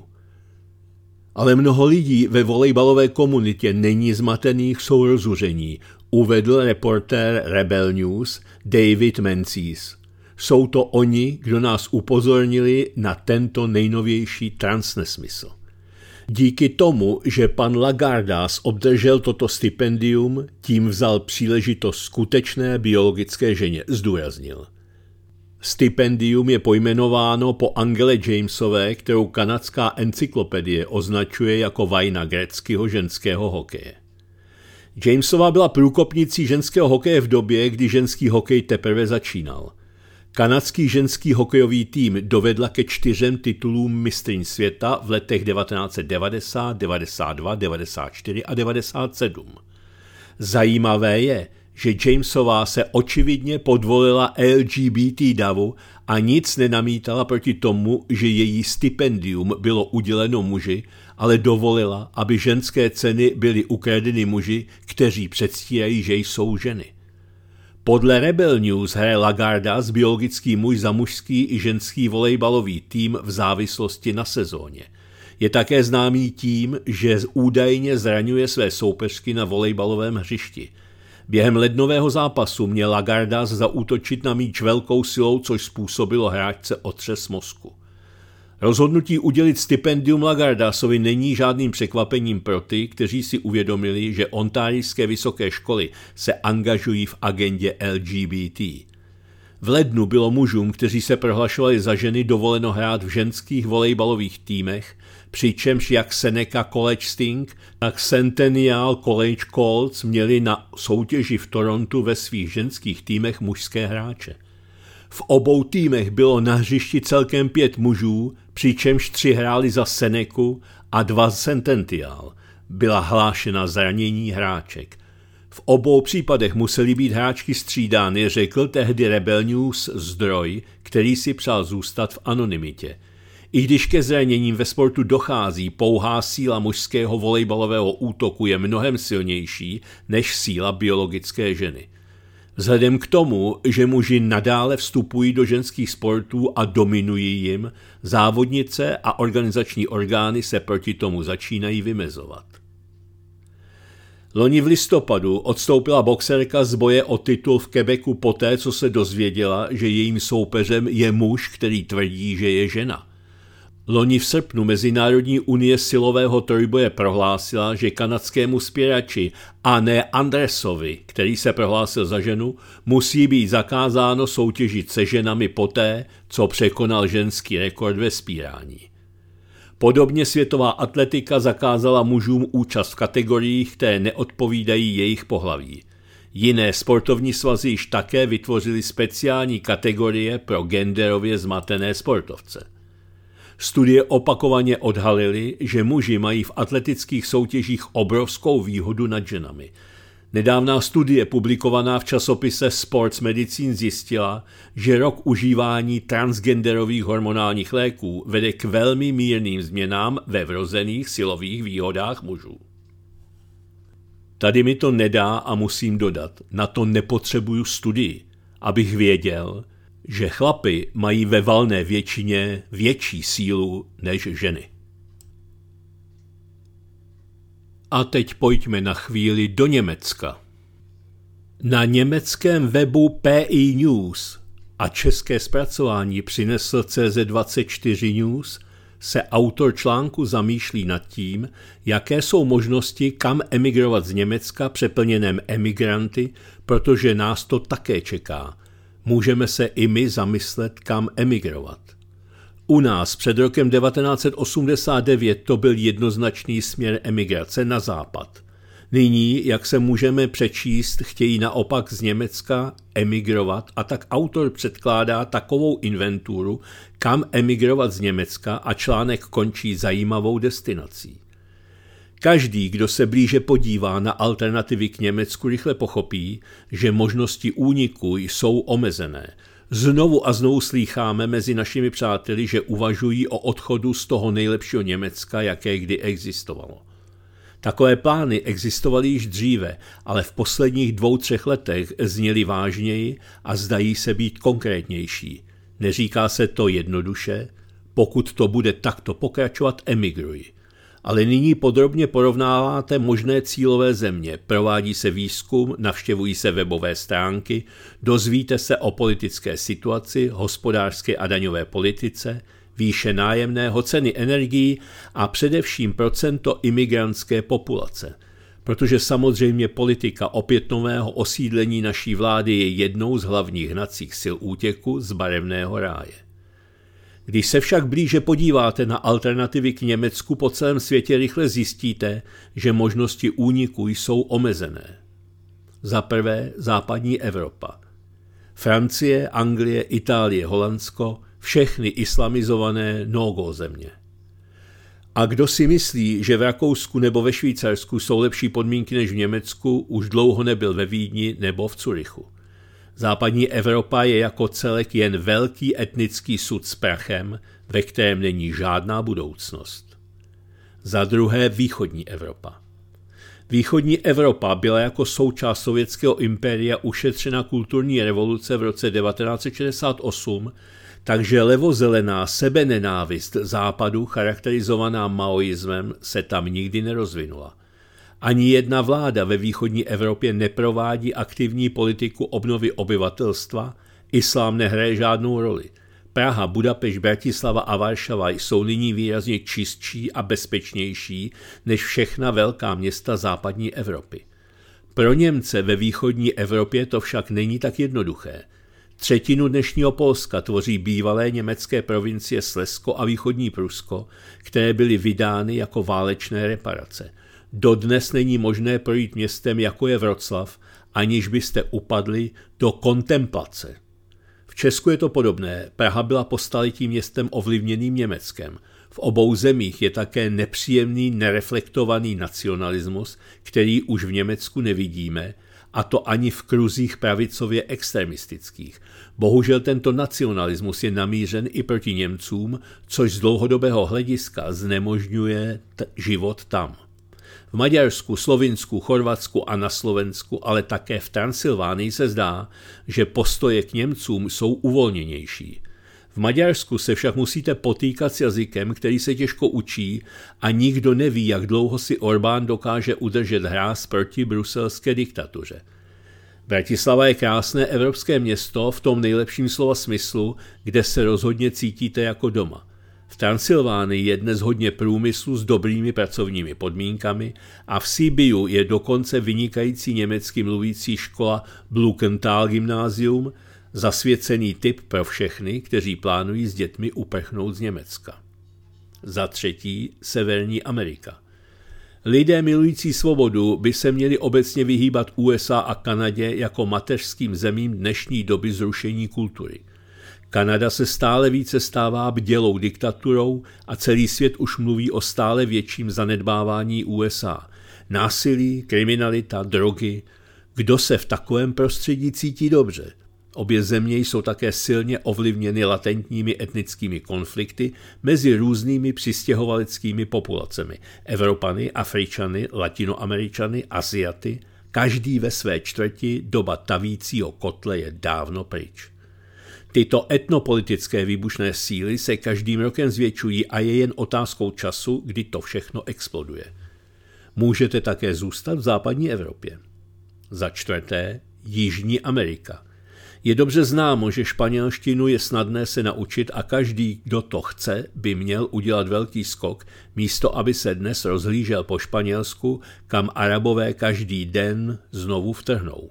[SPEAKER 1] Ale mnoho lidí ve volejbalové komunitě není zmatených, jsou rozuření, uvedl reportér Rebel News David Menzies. Jsou to oni, kdo nás upozornili na tento nejnovější transnesmysl. Díky tomu, že pan Lagardas obdržel toto stipendium, tím vzal příležitost skutečné biologické ženě, zdůraznil. Stipendium je pojmenováno po Angele Jamesové, kterou kanadská encyklopedie označuje jako vajna Gretzkyho ženského hokeje. Jamesová byla průkopnicí ženského hokeje v době, kdy ženský hokej teprve začínal. Kanadský ženský hokejový tým dovedla ke 4 titulům mistryň světa v letech 1990, 92, 94 a 97. Zajímavé je, že Jamesová se očividně podvolila LGBT davu a nic nenamítala proti tomu, že její stipendium bylo uděleno muži, ale dovolila, aby ženské ceny byly ukradeny muži, kteří předstírají, že jsou ženy. Podle Rebel News hraje Lagardas biologický muž za mužský i ženský volejbalový tým v závislosti na sezóně. Je také známý tím, že údajně zraňuje své soupeřky na volejbalovém hřišti. Během lednového zápasu měl Lagardas zaútočit na míč velkou silou, což způsobilo hráčce otřes mozku. Rozhodnutí udělit stipendium Lagardasovi není žádným překvapením pro ty, kteří si uvědomili, že ontárijské vysoké školy se angažují v agendě LGBT. V lednu bylo mužům, kteří se prohlašovali za ženy, dovoleno hrát v ženských volejbalových týmech, přičemž jak Seneca College Sting, tak Centennial College Colts měli na soutěži v Torontu ve svých ženských týmech mužské hráče. V obou týmech bylo na hřišti celkem 5 mužů, přičemž 3 hráli za Senecu a 2 Centennial. Byla hlášena zranění hráček. V obou případech musely být hráčky střídány, řekl tehdy Rebel News zdroj, který si přál zůstat v anonymitě. I když ke zraněním ve sportu dochází, pouhá síla mužského volejbalového útoku je mnohem silnější než síla biologické ženy. Vzhledem k tomu, že muži nadále vstupují do ženských sportů a dominují jim, závodnice a organizační orgány se proti tomu začínají vymezovat. Loni v listopadu odstoupila boxerka z boje o titul v Quebecu poté, co se dozvěděla, že jejím soupeřem je muž, který tvrdí, že je žena. Loni v srpnu Mezinárodní unie silového trojboje prohlásila, že kanadskému spěrači Anne Andresovi, který se prohlásil za ženu, musí být zakázáno soutěžit se ženami poté, co překonal ženský rekord ve spírání. Podobně světová atletika zakázala mužům účast v kategoriích, které neodpovídají jejich pohlaví. Jiné sportovní svazy již také vytvořily speciální kategorie pro genderově zmatené sportovce. Studie opakovaně odhalily, že muži mají v atletických soutěžích obrovskou výhodu nad ženami. Nedávná studie publikovaná v časopise Sports Medicine zjistila, že rok užívání transgenderových hormonálních léků vede k velmi mírným změnám ve vrozených silových výhodách mužů. Tady mi to nedá a musím dodat, na to nepotřebuju studii, abych věděl, že chlapi mají ve valné většině větší sílu než ženy. A teď pojďme na chvíli do Německa. Na německém webu PI News a české zpracování přinesl CZ24 News se autor článku zamýšlí nad tím, jaké jsou možnosti, kam emigrovat z Německa přeplněném emigranty, protože nás to také čeká. Můžeme se i my zamyslet, kam emigrovat. U nás před rokem 1989 to byl jednoznačný směr emigrace na západ. Nyní, jak se můžeme přečíst, chtějí naopak z Německa emigrovat a tak autor předkládá takovou inventuru, kam emigrovat z Německa a článek končí zajímavou destinací. Každý, kdo se blíže podívá na alternativy k Německu, rychle pochopí, že možnosti úniku jsou omezené. Znovu a znovu slýcháme mezi našimi přáteli, že uvažují o odchodu z toho nejlepšího Německa, jaké kdy existovalo. Takové plány existovaly již dříve, ale v posledních 2-3 letech zněly vážněji a zdají se být konkrétnější. Neříká se to jednoduše, pokud to bude takto pokračovat, emigruj. Ale nyní podrobně porovnáváte možné cílové země, provádí se výzkum, navštěvují se webové stránky, dozvíte se o politické situaci, hospodářské a daňové politice, výše nájemného, ceny energií a především procento imigrantské populace. Protože samozřejmě politika opětovného osídlení naší vlády je jednou z hlavních hnacích sil útěku z barevného ráje. Když se však blíže podíváte na alternativy k Německu po celém světě, rychle zjistíte, že možnosti úniku jsou omezené. Za prvé západní Evropa. Francie, Anglie, Itálie, Holandsko, všechny islamizované no-go země. A kdo si myslí, že v Rakousku nebo ve Švýcarsku jsou lepší podmínky než v Německu, už dlouho nebyl ve Vídni nebo v Curychu. Západní Evropa je jako celek jen velký etnický sud s prachem, ve kterém není žádná budoucnost. Za druhé východní Evropa. Východní Evropa byla jako součást sovětského impéria ušetřena kulturní revoluce v roce 1968, takže levozelená sebenenávist západu, charakterizovaná maoismem, se tam nikdy nerozvinula. Ani jedna vláda ve východní Evropě neprovádí aktivní politiku obnovy obyvatelstva, islám nehraje žádnou roli. Praha, Budapešť, Bratislava a Varšava jsou nyní výrazně čistší a bezpečnější než všechna velká města západní Evropy. Pro Němce ve východní Evropě to však není tak jednoduché. 1/3 dnešního Polska tvoří bývalé německé provincie Slezsko a východní Prusko, které byly vydány jako válečné reparace. Dodnes není možné projít městem, jako je Vroclav, aniž byste upadli do kontemplace. V Česku je to podobné. Praha byla po staletí městem ovlivněným Německem. V obou zemích je také nepříjemný, nereflektovaný nacionalismus, který už v Německu nevidíme, a to ani v kruzích pravicově extremistických. Bohužel tento nacionalismus je namířen i proti Němcům, což z dlouhodobého hlediska znemožňuje život tam. V Maďarsku, Slovinsku, Chorvatsku a na Slovensku, ale také v Transylvánii se zdá, že postoje k Němcům jsou uvolněnější. V Maďarsku se však musíte potýkat s jazykem, který se těžko učí a nikdo neví, jak dlouho si Orbán dokáže udržet hráz proti bruselské diktatuře. Bratislava je krásné evropské město v tom nejlepším slova smyslu, kde se rozhodně cítíte jako doma. V Transylvánii je dnes hodně průmyslu s dobrými pracovními podmínkami a v Sibiu je dokonce vynikající německy mluvící škola Blumenthal Gymnázium, zasvěcený typ pro všechny, kteří plánují s dětmi uprchnout z Německa. Za třetí, Severní Amerika. Lidé milující svobodu by se měli obecně vyhýbat USA a Kanadě jako mateřským zemím dnešní doby zrušení kultury. Kanada se stále více stává bdělou diktaturou a celý svět už mluví o stále větším zanedbávání USA. Násilí, kriminalita, drogy. Kdo se v takovém prostředí cítí dobře? Obě země jsou také silně ovlivněny latentními etnickými konflikty mezi různými přistěhovaleckými populacemi. Evropany, Afričany, Latinoameričany, Asiaty, každý ve své čtvrti, doba tavícího kotle je dávno pryč. Tyto etnopolitické výbušné síly se každým rokem zvětšují a je jen otázkou času, kdy to všechno exploduje. Můžete také zůstat v západní Evropě. Za čtvrté, Jižní Amerika. Je dobře známo, že španělštinu je snadné se naučit a každý, kdo to chce, by měl udělat velký skok, místo aby se dnes rozhlížel po Španělsku, kam Arabové každý den znovu vtrhnou.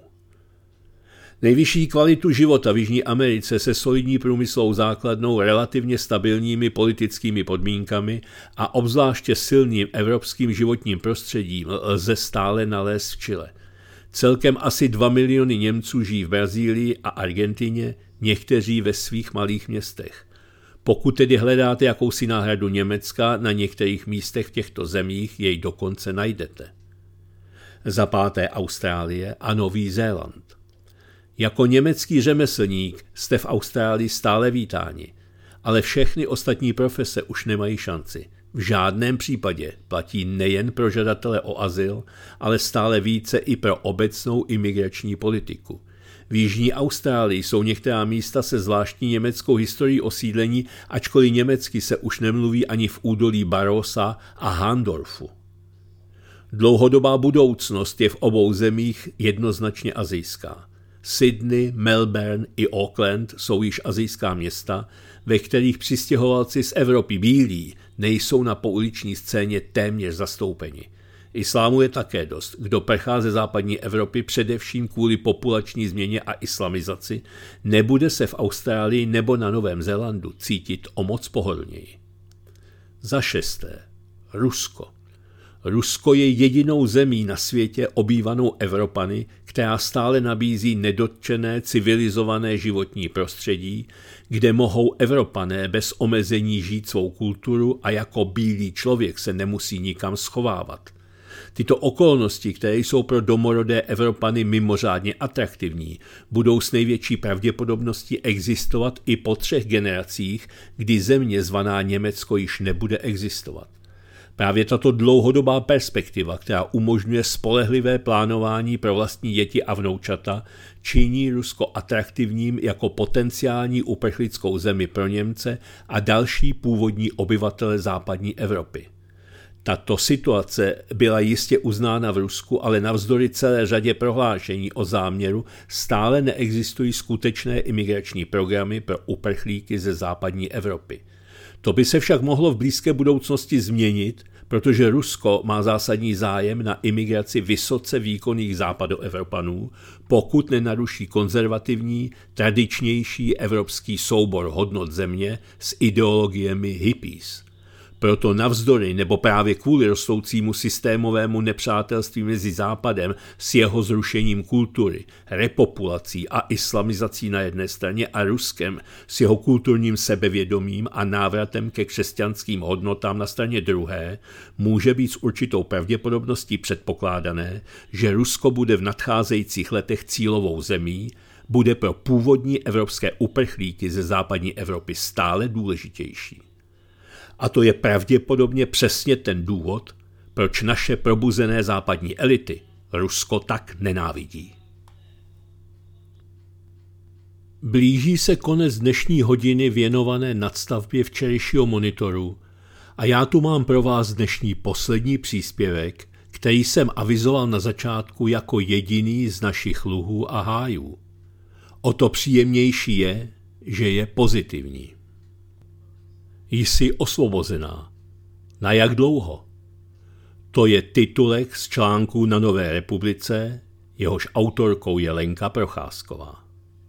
[SPEAKER 1] Nejvyšší kvalitu života v Jižní Americe se solidní průmyslovou základnou, relativně stabilními politickými podmínkami a obzvláště silným evropským životním prostředím lze stále nalézt v Chile. Celkem asi 2 miliony Němců žijí v Brazílii a Argentině, někteří ve svých malých městech. Pokud tedy hledáte jakousi náhradu Německa, na některých místech v těchto zemích jej dokonce najdete. Za páté, Austrálie a Nový Zéland. Jako německý řemeslník jste v Austrálii stále vítáni, ale všechny ostatní profese už nemají šanci. V žádném případě platí nejen pro žadatele o azyl, ale stále více i pro obecnou imigrační politiku. V Jižní Austrálii jsou některá místa se zvláštní německou historií osídlení, ačkoliv německy se už nemluví ani v údolí Barossa a Hahndorfu. Dlouhodobá budoucnost je v obou zemích jednoznačně asijská. Sydney, Melbourne i Auckland jsou již asijská města, ve kterých přistěhovalci z Evropy bílí nejsou na pouliční scéně téměř zastoupeni. Islámu je také dost, kdo prchá ze západní Evropy především kvůli populační změně a islamizaci, nebude se v Austrálii nebo na Novém Zélandu cítit o moc pohodlněji. Za šesté, Rusko. Rusko je jedinou zemí na světě obývanou Evropany, která stále nabízí nedotčené civilizované životní prostředí, kde mohou Evropané bez omezení žít svou kulturu a jako bílý člověk se nemusí nikam schovávat. Tyto okolnosti, které jsou pro domorodé Evropany mimořádně atraktivní, budou s největší pravděpodobností existovat i po 3 generacích, kdy země zvaná Německo již nebude existovat. Právě tato dlouhodobá perspektiva, která umožňuje spolehlivé plánování pro vlastní děti a vnoučata, činí Rusko atraktivním jako potenciální uprchlickou zemi pro Němce a další původní obyvatele západní Evropy. Tato situace byla jistě uznána v Rusku, ale navzdory celé řadě prohlášení o záměru stále neexistují skutečné imigrační programy pro uprchlíky ze západní Evropy. To by se však mohlo v blízké budoucnosti změnit, protože Rusko má zásadní zájem na imigraci vysoce výkonných západoevropanů, pokud nenaruší konzervativní, tradičnější evropský soubor hodnot země s ideologiemi hippies. Proto navzdory nebo právě kvůli rostoucímu systémovému nepřátelství mezi Západem s jeho zrušením kultury, repopulací a islamizací na jedné straně a Ruskem s jeho kulturním sebevědomím a návratem ke křesťanským hodnotám na straně druhé, může být s určitou pravděpodobností předpokládané, že Rusko bude v nadcházejících letech cílovou zemí, bude pro původní evropské uprchlíky ze západní Evropy stále důležitější. A to je pravděpodobně přesně ten důvod, proč naše probuzené západní elity Rusko tak nenávidí. Blíží se konec dnešní hodiny věnované nadstavbě včerejšího monitoru a já tu mám pro vás dnešní poslední příspěvek, který jsem avizoval na začátku jako jediný z našich luhů a hájů. O to příjemnější je, že je pozitivní. Jsi osvobozená. Na jak dlouho? To je titulek z článku na Nové republice, jehož autorkou je Lenka Procházková.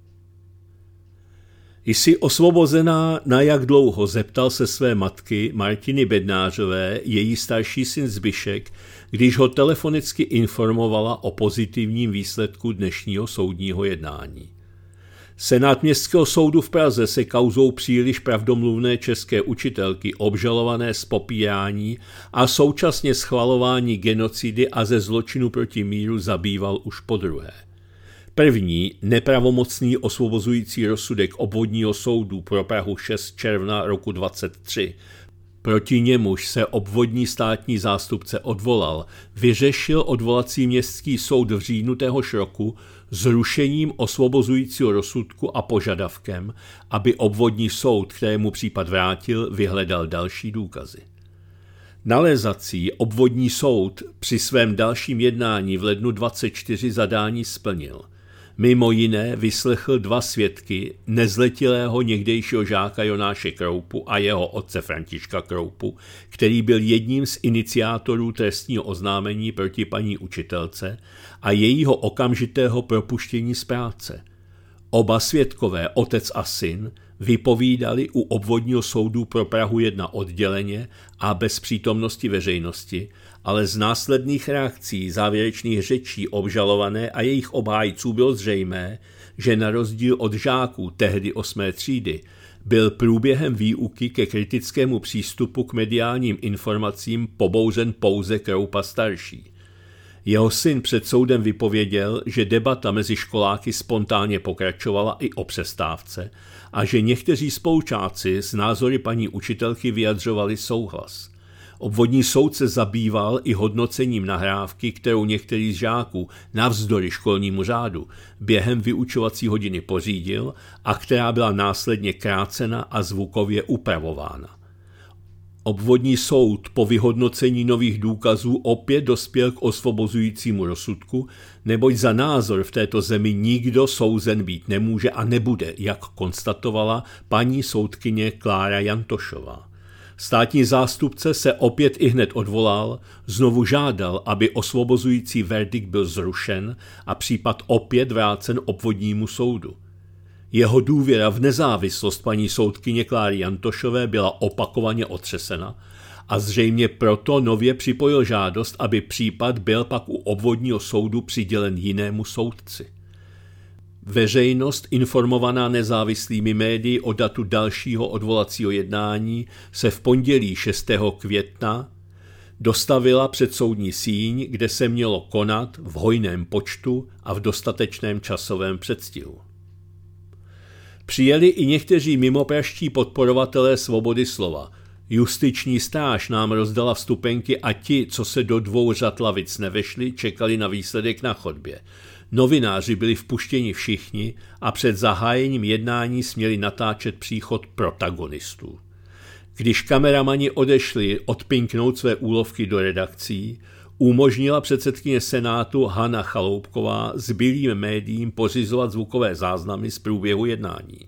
[SPEAKER 1] Jsi osvobozená na jak dlouho, zeptal se své matky Martiny Bednářové její starší syn Zbyšek, když ho telefonicky informovala o pozitivním výsledku dnešního soudního jednání. Senát Městského soudu v Praze se kauzou příliš pravdomluvné české učitelky obžalované z popírání a současně schvalování genocidy a ze zločinu proti míru zabýval už podruhé. První nepravomocný osvobozující rozsudek obvodního soudu pro Prahu 6 června roku 23, proti němuž se obvodní státní zástupce odvolal, vyřešil odvolací městský soud v říjnu téhož roku zrušením osvobozujícího rozsudku a požadavkem, aby obvodní soud, kterému případ vrátil, vyhledal další důkazy. Nalézací obvodní soud při svém dalším jednání v lednu 24 zadání splnil. Mimo jiné vyslechl 2 svědky, nezletilého někdejšího žáka Jonáše Kroupu a jeho otce Františka Kroupu, který byl jedním z iniciátorů trestního oznámení proti paní učitelce a jejího okamžitého propuštění z práce. Oba svědkové, otec a syn, vypovídali u obvodního soudu pro Prahu 1 odděleně a bez přítomnosti veřejnosti, ale z následných reakcí závěrečných řečí obžalované a jejich obhájců bylo zřejmé, že na rozdíl od žáků tehdy 8. třídy byl průběhem výuky ke kritickému přístupu k mediálním informacím pobouřen pouze Kroupa starší. Jeho syn před soudem vypověděl, že debata mezi školáky spontánně pokračovala i o přestávce a že někteří spolužáci s názory paní učitelky vyjadřovali souhlas. Obvodní soud se zabýval i hodnocením nahrávky, kterou některý z žáků navzdory školnímu řádu během vyučovací hodiny pořídil a která byla následně krácena a zvukově upravována. Obvodní soud po vyhodnocení nových důkazů opět dospěl k osvobozujícímu rozsudku, neboť za názor v této zemi nikdo souzen být nemůže a nebude, jak konstatovala paní soudkyně Klára Jantošová. Státní zástupce se opět ihned odvolal, znovu žádal, aby osvobozující verdikt byl zrušen a případ opět vrácen obvodnímu soudu. Jeho důvěra v nezávislost paní soudkyně Kláry Jantošové byla opakovaně otřesena a zřejmě proto nově připojil žádost, aby případ byl pak u obvodního soudu přidělen jinému soudci. Veřejnost, informovaná nezávislými médii o datu dalšího odvolacího jednání, se v pondělí 6. května dostavila před soudní síň, kde se mělo konat v hojném počtu a v dostatečném časovém předstihu. Přijeli i někteří mimopražští podporovatelé svobody slova. Justiční stráž nám rozdala vstupenky a ti, co se do 2 řad lavic nevešli, čekali na výsledek na chodbě. Novináři byli vpuštěni všichni a před zahájením jednání směli natáčet příchod protagonistů. Když kameramani odešli odpinknout své úlovky do redakcí, umožnila předsedkyně Senátu Hana Chaloupková zbylým médiím pořizovat zvukové záznamy z průběhu jednání.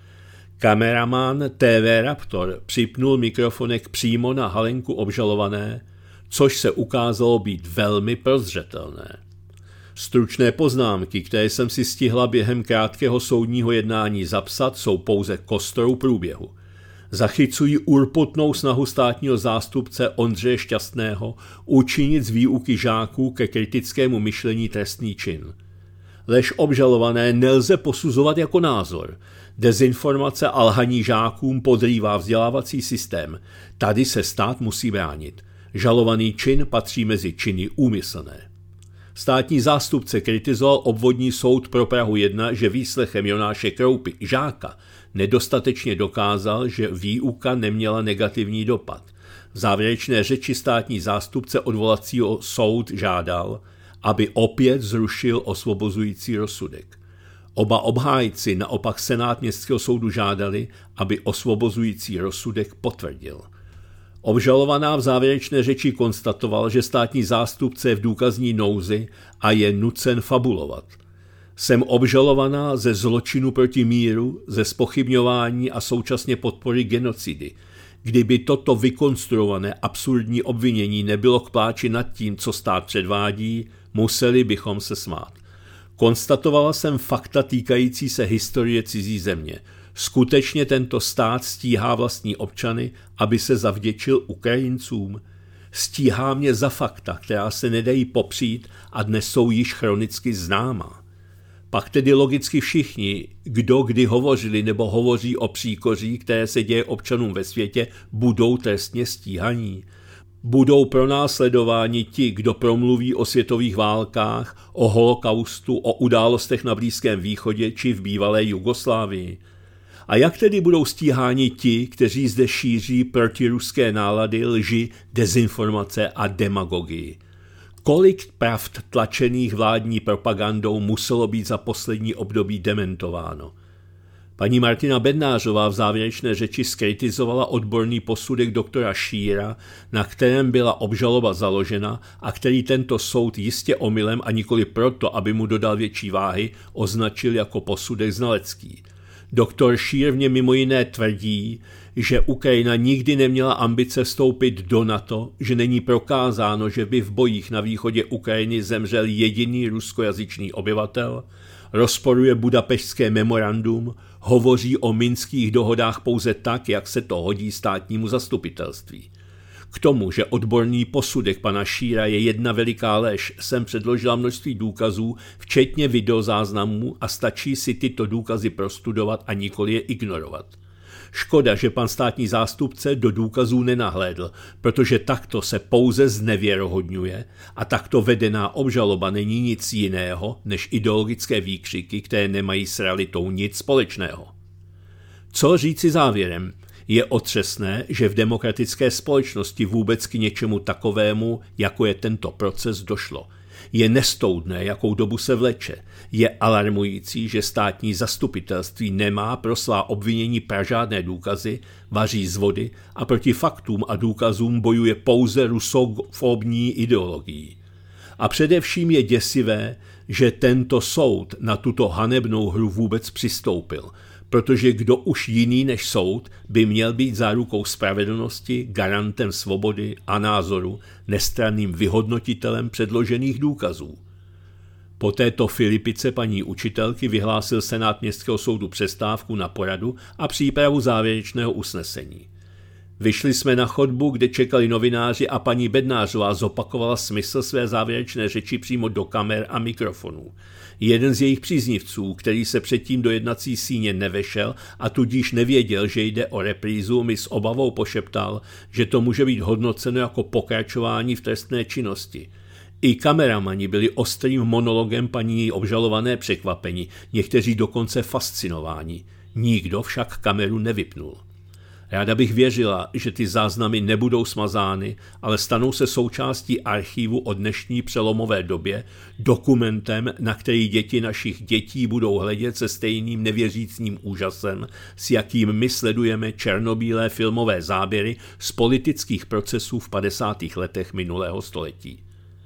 [SPEAKER 1] Kameraman TV Raptor připnul mikrofonek přímo na halenku obžalované, což se ukázalo být velmi prozřetelné. Stručné poznámky, které jsem si stihla během krátkého soudního jednání zapsat, jsou pouze kostrou průběhu. Zachycují urputnou snahu státního zástupce Ondřeje Šťastného učinit z výuky žáků ke kritickému myšlení trestný čin. Lež obžalované nelze posuzovat jako názor. Dezinformace a lhaní žákům podrývá vzdělávací systém. Tady se stát musí bránit. Žalovaný čin patří mezi činy úmyslné. Státní zástupce kritizoval obvodní soud pro Prahu 1, že výslechem Jonáše Kroupy, žáka, nedostatečně dokázal, že výuka neměla negativní dopad. V závěrečné řeči státní zástupce odvolacího soud žádal, aby opět zrušil osvobozující rozsudek. Oba obhájci naopak Senát městského soudu žádali, aby osvobozující rozsudek potvrdil. Obžalovaná v závěrečné řeči konstatoval, že státní zástupce je v důkazní nouzi a je nucen fabulovat. Jsem obžalovaná ze zločinu proti míru, ze zpochybňování a současně podpory genocidy. Kdyby toto vykonstruované absurdní obvinění nebylo k pláči nad tím, co stát předvádí, museli bychom se smát. Konstatovala jsem fakta týkající se historie cizí země. Skutečně tento stát stíhá vlastní občany, aby se zavděčil Ukrajincům? Stíhá mě za fakta, která se nedají popřít a dnes jsou již chronicky známá. Pak tedy logicky všichni, kdo kdy hovořili nebo hovoří o příkoří, které se děje občanům ve světě, budou trestně stíhaní. Budou pronásledováni ti, kdo promluví o světových válkách, o holokaustu, o událostech na Blízkém východě či v bývalé Jugoslávii. A jak tedy budou stíháni ti, kteří zde šíří protiruské nálady, lži, dezinformace a demagogii? Kolik pravd tlačených vládní propagandou muselo být za poslední období dementováno? Paní Martina Bednářová v závěrečné řeči zkritizovala odborný posudek doktora Šíra, na kterém byla obžaloba založena a který tento soud jistě omylem a nikoli proto, aby mu dodal větší váhy, označil jako posudek znalecký. Doktor Šír v něm mimo jiné tvrdí, že Ukrajina nikdy neměla ambice vstoupit do NATO, že není prokázáno, že by v bojích na východě Ukrajiny zemřel jediný ruskojazyčný obyvatel, rozporuje Budapešťské memorandum, hovoří o minských dohodách pouze tak, jak se to hodí státnímu zastupitelství. K tomu, že odborný posudek pana Šíra je jedna veliká lež, jsem předložila množství důkazů, včetně videozáznamů a stačí si tyto důkazy prostudovat a nikoli je ignorovat. Škoda, že pan státní zástupce do důkazů nenahlédl, protože takto se pouze znevěrohodňuje a takto vedená obžaloba není nic jiného než ideologické výkřiky, které nemají s realitou nic společného. Co říci závěrem? Je otřesné, že v demokratické společnosti vůbec k něčemu takovému, jako je tento proces, došlo. Je nestoudné, jakou dobu se vleče. Je alarmující, že státní zastupitelství nemá pro svá obvinění pražádné důkazy, vaří z vody a proti faktům a důkazům bojuje pouze rusofobní ideologií. A především je děsivé, že tento soud na tuto hanebnou hru vůbec přistoupil, protože kdo už jiný než soud by měl být zárukou spravedlnosti, garantem svobody a názoru, nestranným vyhodnotitelem předložených důkazů. Po této filipice paní učitelky vyhlásil Senát Městského soudu přestávku na poradu a přípravu závěrečného usnesení. Vyšli jsme na chodbu, kde čekali novináři a paní Bednářová zopakovala smysl své závěrečné řeči přímo do kamer a mikrofonů. Jeden z jejich příznivců, který se předtím do jednací síně nevešel a tudíž nevěděl, že jde o reprízu, mi s obavou pošeptal, že to může být hodnoceno jako pokračování v trestné činnosti. I kameramani byli ostrým monologem paní obžalované překvapení, někteří dokonce fascinováni. Nikdo však kameru nevypnul. Ráda bych věřila, že ty záznamy nebudou smazány, ale stanou se součástí archivu o dnešní přelomové době, dokumentem, na který děti našich dětí budou hledět se stejným nevěřícím úžasem, s jakým my sledujeme černobílé filmové záběry z politických procesů v 50. letech minulého století.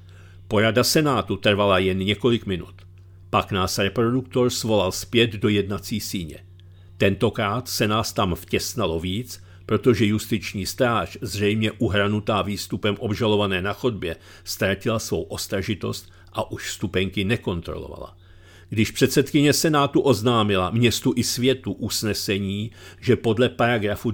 [SPEAKER 1] Porada Senátu trvala jen několik minut. Pak nás reproduktor svolal zpět do jednací síně. Tentokrát se nás tam vtěsnalo víc, protože justiční stráž, zřejmě uhranutá výstupem obžalované na chodbě, ztratila svou ostražitost a už vstupenky nekontrolovala. Když předsedkyně Senátu oznámila městu i světu usnesení, že podle paragrafu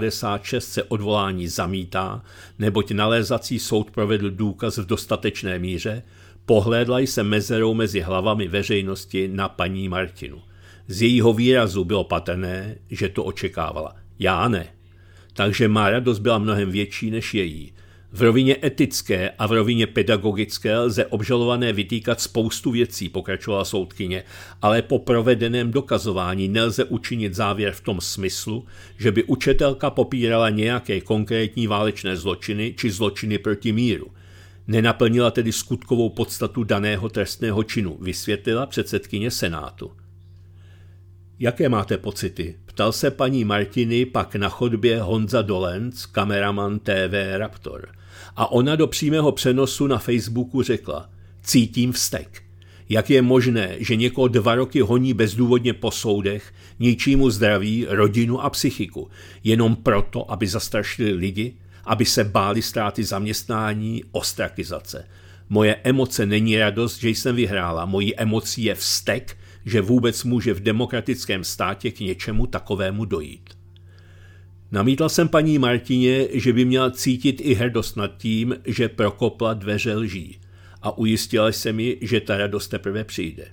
[SPEAKER 1] 256 se odvolání zamítá, neboť nalézací soud provedl důkaz v dostatečné míře, pohlédla jsem mezerou mezi hlavami veřejnosti na paní Martinu. Z jejího výrazu bylo patrné, že to očekávala. Já ne. Takže má radost byla mnohem větší než její. V rovině etické a v rovině pedagogické lze obžalované vytýkat spoustu věcí, pokračovala soudkyně, ale po provedeném dokazování nelze učinit závěr v tom smyslu, že by učitelka popírala nějaké konkrétní válečné zločiny či zločiny proti míru. Nenaplnila tedy skutkovou podstatu daného trestného činu, vysvětlila předsedkyně Senátu. Jaké máte pocity? Ptal se paní Martiny pak na chodbě Honza Dolenc, kameraman TV Raptor. A ona do přímého přenosu na Facebooku řekla: cítím vztek. Jak je možné, že někoho 2 roky honí bezdůvodně po soudech, ničí mu zdraví, rodinu a psychiku, jenom proto, aby zastrašili lidi, aby se báli ztráty zaměstnání, ostrakizace. Moje emoce není radost, že jsem vyhrála, mojí emocí je vztek, že vůbec může v demokratickém státě k něčemu takovému dojít. Namítla jsem paní Martině, že by měla cítit i hrdost nad tím, že prokopla dveře lží, a ujistila jsem ji, že ta radost teprve přijde.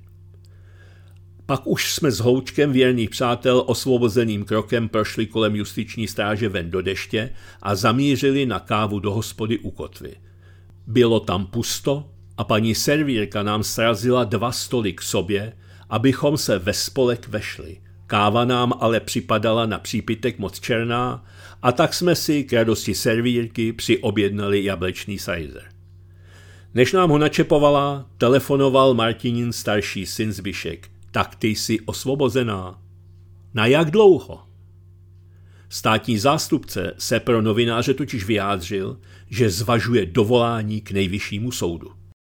[SPEAKER 1] Pak už jsme s hloučkem věrných přátel osvobozeným krokem prošli kolem justiční stráže ven do deště a zamířili na kávu do hospody u kotvy. Bylo tam pusto a paní servírka nám srazila 2 stoly k sobě, abychom se ve spolek vešli. Káva nám ale připadala na přípitek moc černá a tak jsme si k radosti servírky přiobjednali jablečný sajzer. Než nám ho načepovala, telefonoval Martinin starší syn Zbyšek. Tak ty jsi osvobozená. Na jak dlouho? Státní zástupce se pro novináře totiž vyjádřil, že zvažuje dovolání k nejvyššímu soudu.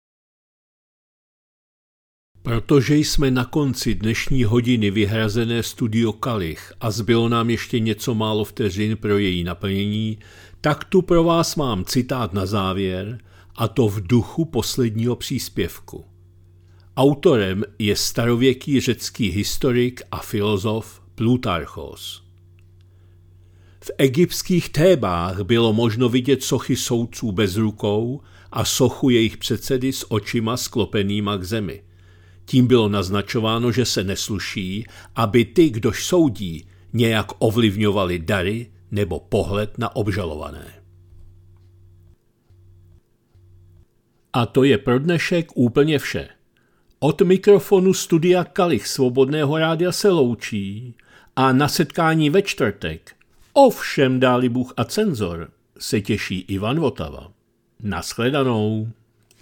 [SPEAKER 1] Protože jsme na konci dnešní hodiny vyhrazené studio Kalich a zbylo nám ještě něco málo vteřin pro její naplnění, tak tu pro vás mám citát na závěr, a to v duchu posledního příspěvku. Autorem je starověký řecký historik a filozof Plutarchos. V egyptských Thébách bylo možno vidět sochy soudců bez rukou a sochu jejich předsedy s očima sklopenýma k zemi. Tím bylo naznačováno, že se nesluší, aby ty, kdož soudí, nějak ovlivňovali dary nebo pohled na obžalované. A to je pro dnešek úplně vše. Od mikrofonu studia Kalich Svobodného rádia se loučí a na setkání ve čtvrtek Ovšem dáli Bůh a cenzor se těší Ivan Votava. Nashledanou.